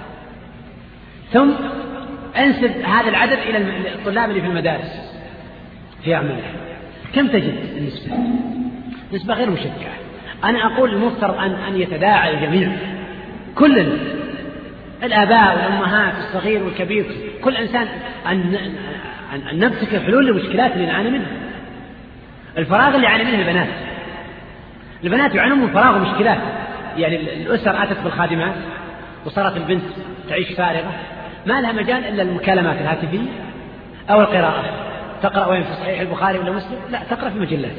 ثم أنسب هذا العدد إلى الطلاب اللي في المدارس في أعمالها، كم تجد النسبة؟ نسبة غير مشجعة. أنا أقول المفترض أن أن يتداعى الجميع، كل الآباء والأمهات الصغير والكبير، كل إنسان أن أن نبتكر حلول للمشكلات اللي نعاني منها. الفراغ اللي يعاني منه البنات، البنات يعانون من فراغ ومشكلات. يعني الأسر أتت بالخادمات وصارت البنت تعيش فارغة، ما لها مجال إلا المكالمات الهاتفية أو القراءة. تقرأ وين في صحيح البخاري ولا مسلم؟ لا، تقرأ في مجلات.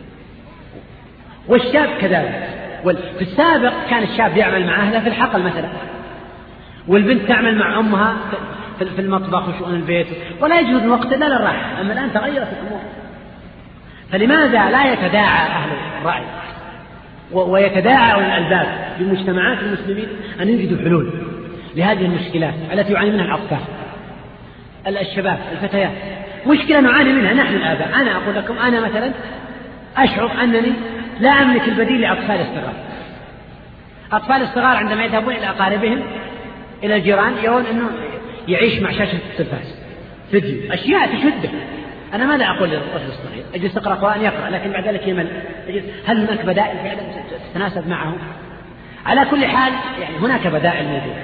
والشاب كذلك. في السابق كان الشاب يعمل مع أهله في الحقل مثلا، والبنت تعمل مع أمها في المطبخ وشؤون البيت، ولا يجوز الوقت إلا للراحة. أما الآن تغيرت الأمور، فلماذا لا يتداعى أهل الرأي ويتداعى الألباب في مجتمعات المسلمين أن يجدوا حلول لهذه المشكلات التي يعاني منها الأطفال الشباب الفتيات؟ مشكلة نعاني منها نحن الآباء. أنا أقول لكم، أنا مثلا أشعر أنني لا أملك البديل لأطفال الصغار. أطفال الصغار عندما يذهبون إلى أقاربهم إلى الجيران يرون أنه يعيش مع شاشة التلفاز فيديو أشياء تشده. أنا ماذا أقول للطفل الصغير؟ أجلس أقرأ قرآن يقرأ، لكن بعد ذلك يمل. هل هناك بدائل فعلا تتناسب معه؟ على كل حال يعني هناك بدائل موجودة،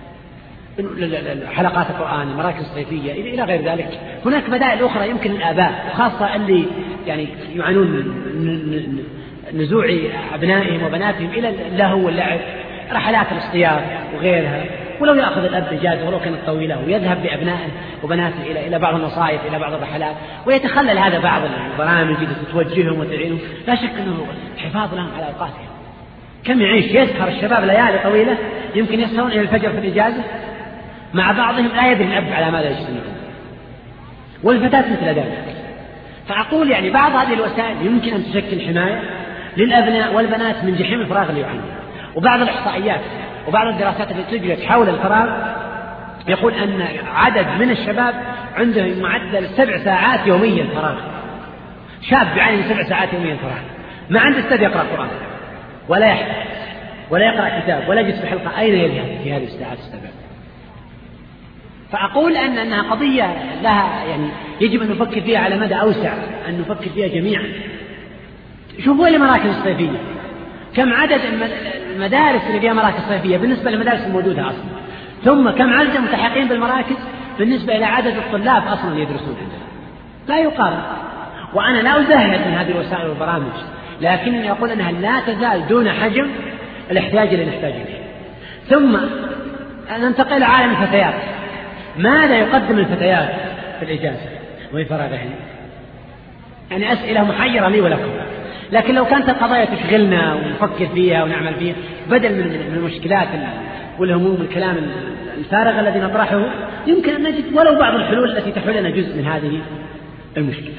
حلقات القرآن، المراكز الصيفية إلى غير ذلك. هناك بدائل أخرى يمكن الآباء وخاصة اللي يعني يعانون من نزوع أبنائهم وبناتهم إلى اللهو واللعب، رحلات الاصطياد وغيرها، ولو يأخذ الأب إجازة ولو كانت طويلة ويذهب بأبنائه وبناته إلى إلى بعض المصايف، إلى بعض الرحلات، ويتخلل هذا بعض البرامج اللي توجههم وتعينهم، لا شك أنه حفاظ لهم على أوقاتهم. كم يعيش يسهر الشباب ليالي طويلة، يمكن يسهرون إلى الفجر في الإجازة مع بعضهم لا يدري الأب على ماذا يجتمعون، والفتاة مثل ذلك. فأقول يعني بعض هذه الوسائل يمكن أن تشكل حماية للأبناء والبنات من جحيم الفراغ اللي يعانون. وبعض الإحصائيات وبعض الدراسات التي تجرت حول الفراغ يقول أن عدد من الشباب عنده معدل سبع ساعات يوميا فراغ. شاب يعاني من سبع ساعات يوميا فراغ، ما عنده استاذ يقرأ قرآن ولا يحفظ ولا يقرأ كتاب ولا يجلس في حلقة، أين يذهب في هذه الساعات السبع؟ فأقول أن أنها قضية لها يعني يجب أن نفكر فيها على مدى أوسع، أن نفكر فيها جميعا. شوفوا المراكز الصيفية، كم عدد المدارس اللي فيها مراكز صيفية بالنسبة للمدارس الموجودة أصلا، ثم كم عدد الملتحقين بالمراكز بالنسبة إلى عدد الطلاب أصلا يدرسون عندنا، لا يقارن. وأنا لا أزهد من هذه الوسائل والبرامج، لكنني أقول أنها لا تزال دون حجم الاحتياج اللي نحتاج إليه. ثم ننتقل لعالم الفتيات. ماذا يقدم الفتيات في الإجازة وفي فراغهن؟ يعني أسئلة محيرة لي ولكم، لكن لو كانت القضايا تشغلنا ونفكر فيها ونعمل فيها بدل من المشكلات والهموم والكلام الفارغ الذي نطرحه، يمكن أن نجد ولو بعض الحلول التي تحل لنا جزء من هذه المشكلة.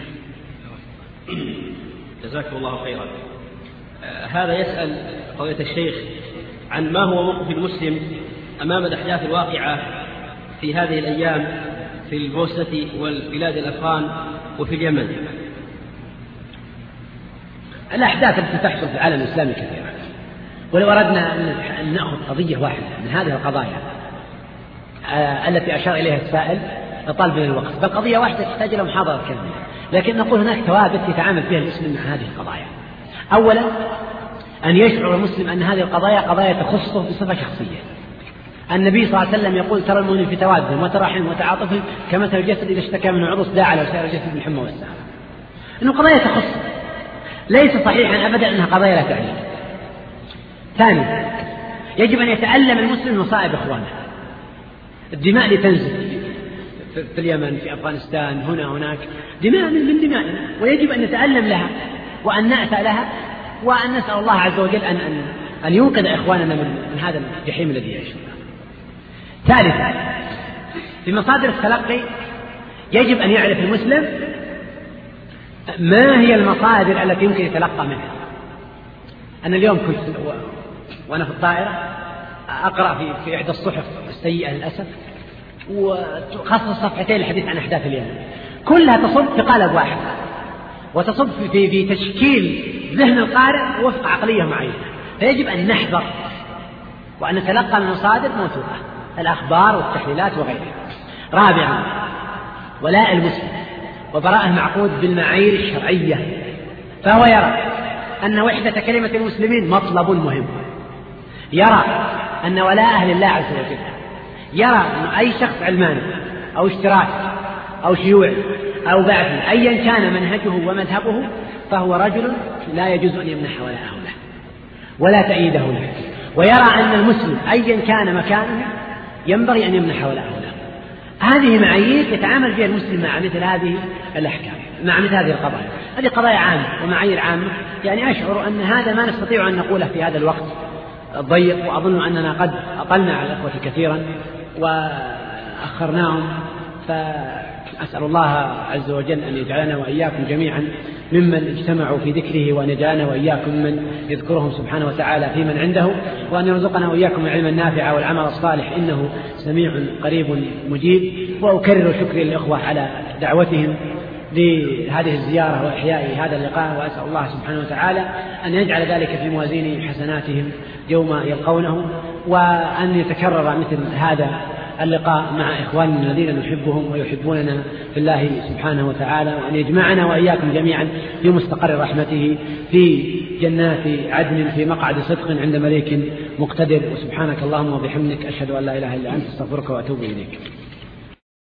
جزاكم الله خيرا. آه هذا يسأل فضيلة الشيخ عن ما هو موقف المسلم أمام الأحداث الواقعة في هذه الأيام في البوسنة والبلاد الأفغان وفي اليمن. الأحداث التي تحصل في العالم الإسلامي كثيرة، ولو أردنا أن نأخذ قضية واحدة من هذه القضايا آه التي أشار إليها السائل لطالب من الوقت، بل قضية واحدة تحتاج إلى محاضرة كاملة، لكن نقول هناك ثوابت يتعامل فيها المسلم مع هذه القضايا. أولا أن يشعر المسلم أن هذه القضايا قضايا تخصه بصفة شخصية. النبي صلى الله عليه وسلم يقول: ترى المؤمن في توادهم وتراحمهم وتعاطفهم كمثل الجسد إذا اشتكى منه عضو داعى له سائر الجسد بالحمى والسهر. إنه قضايا تخصه، ليس صحيحا أبدا أنها قضايا لا تعني. ثانيا يجب أن يتألم المسلم مصائب إخوانه، الدماء اللي تنزل في اليمن في أفغانستان هنا هناك دماء من دمائنا، ويجب أن نتألم لها وأن نأسى لها وأن نسأل الله عز وجل أن أن أن ينقذ إخواننا من هذا الجحيم الذي يعيشون. ثالثا في مصادر التلقي يجب أن يعرف المسلم ما هي المصادر التي يمكن يتلقى منها. أنا اليوم كنت وأنا في الطائرة أقرأ في في إحدى الصحف السيئة للأسف، وخاصة الصفحتين الحديث عن أحداث اليمن، كلها تصب في قالب واحد وتصب في في تشكيل ذهن القارئ وفق عقلية معينة. فيجب أن نحذر وأن نتلقى من مصادر موثوقة، الأخبار والتحليلات وغيرها. رابعا ولاء المسلم وبراءه معقود بالمعايير الشرعية، فهو يرى أن وحدة كلمة المسلمين مطلب مهم، يرى أن ولاءه لله عز وجل، يرى أن أي شخص علماني أو اشتراكي أو شيوعي أو بعثي أيا كان منهجه ومذهبه فهو رجل لا يجوز أن يمنح ولاءه له ولا تأييده له، ويرى أن المسلم أيا كان مكانه ينبغي أن يمنح ولاءه له. هذه معايير يتعامل فيها المسلم مع مثل هذه الأحكام، مع مثل هذه القضايا. هذه قضايا عامة ومعايير عامة، يعني أشعر أن هذا ما نستطيع أن نقوله في هذا الوقت الضيق، وأظن أننا قد أطلنا على الأخوة كثيرا وأخرناهم، فأسأل الله عز وجل أن يجعلنا وإياكم جميعا ممن اجتمعوا في ذكره، وأن يجعلنا وإياكم من يذكرهم سبحانه وتعالى في من عنده، وأن يرزقنا وإياكم العلم النافع والعمل الصالح إنه سميع قريب مجيب. وأكرر شكري للإخوة على دعوتهم لهذه الزيارة وإحياء هذا اللقاء، وأسأل الله سبحانه وتعالى أن يجعل ذلك في موازين حسناتهم يوم يلقونه، وأن يتكرر مثل هذا اللقاء مع إخواننا الذين نحبهم ويحبوننا في الله سبحانه وتعالى، وأن يجمعنا وإياكم جميعا في مستقر رحمته في جنات عدن في مقعد صدق عند مليك مقتدر. وسبحانك اللهم وبحمدك أشهد أن لا إله إلا أنت، استغفرك وأتوب إليك.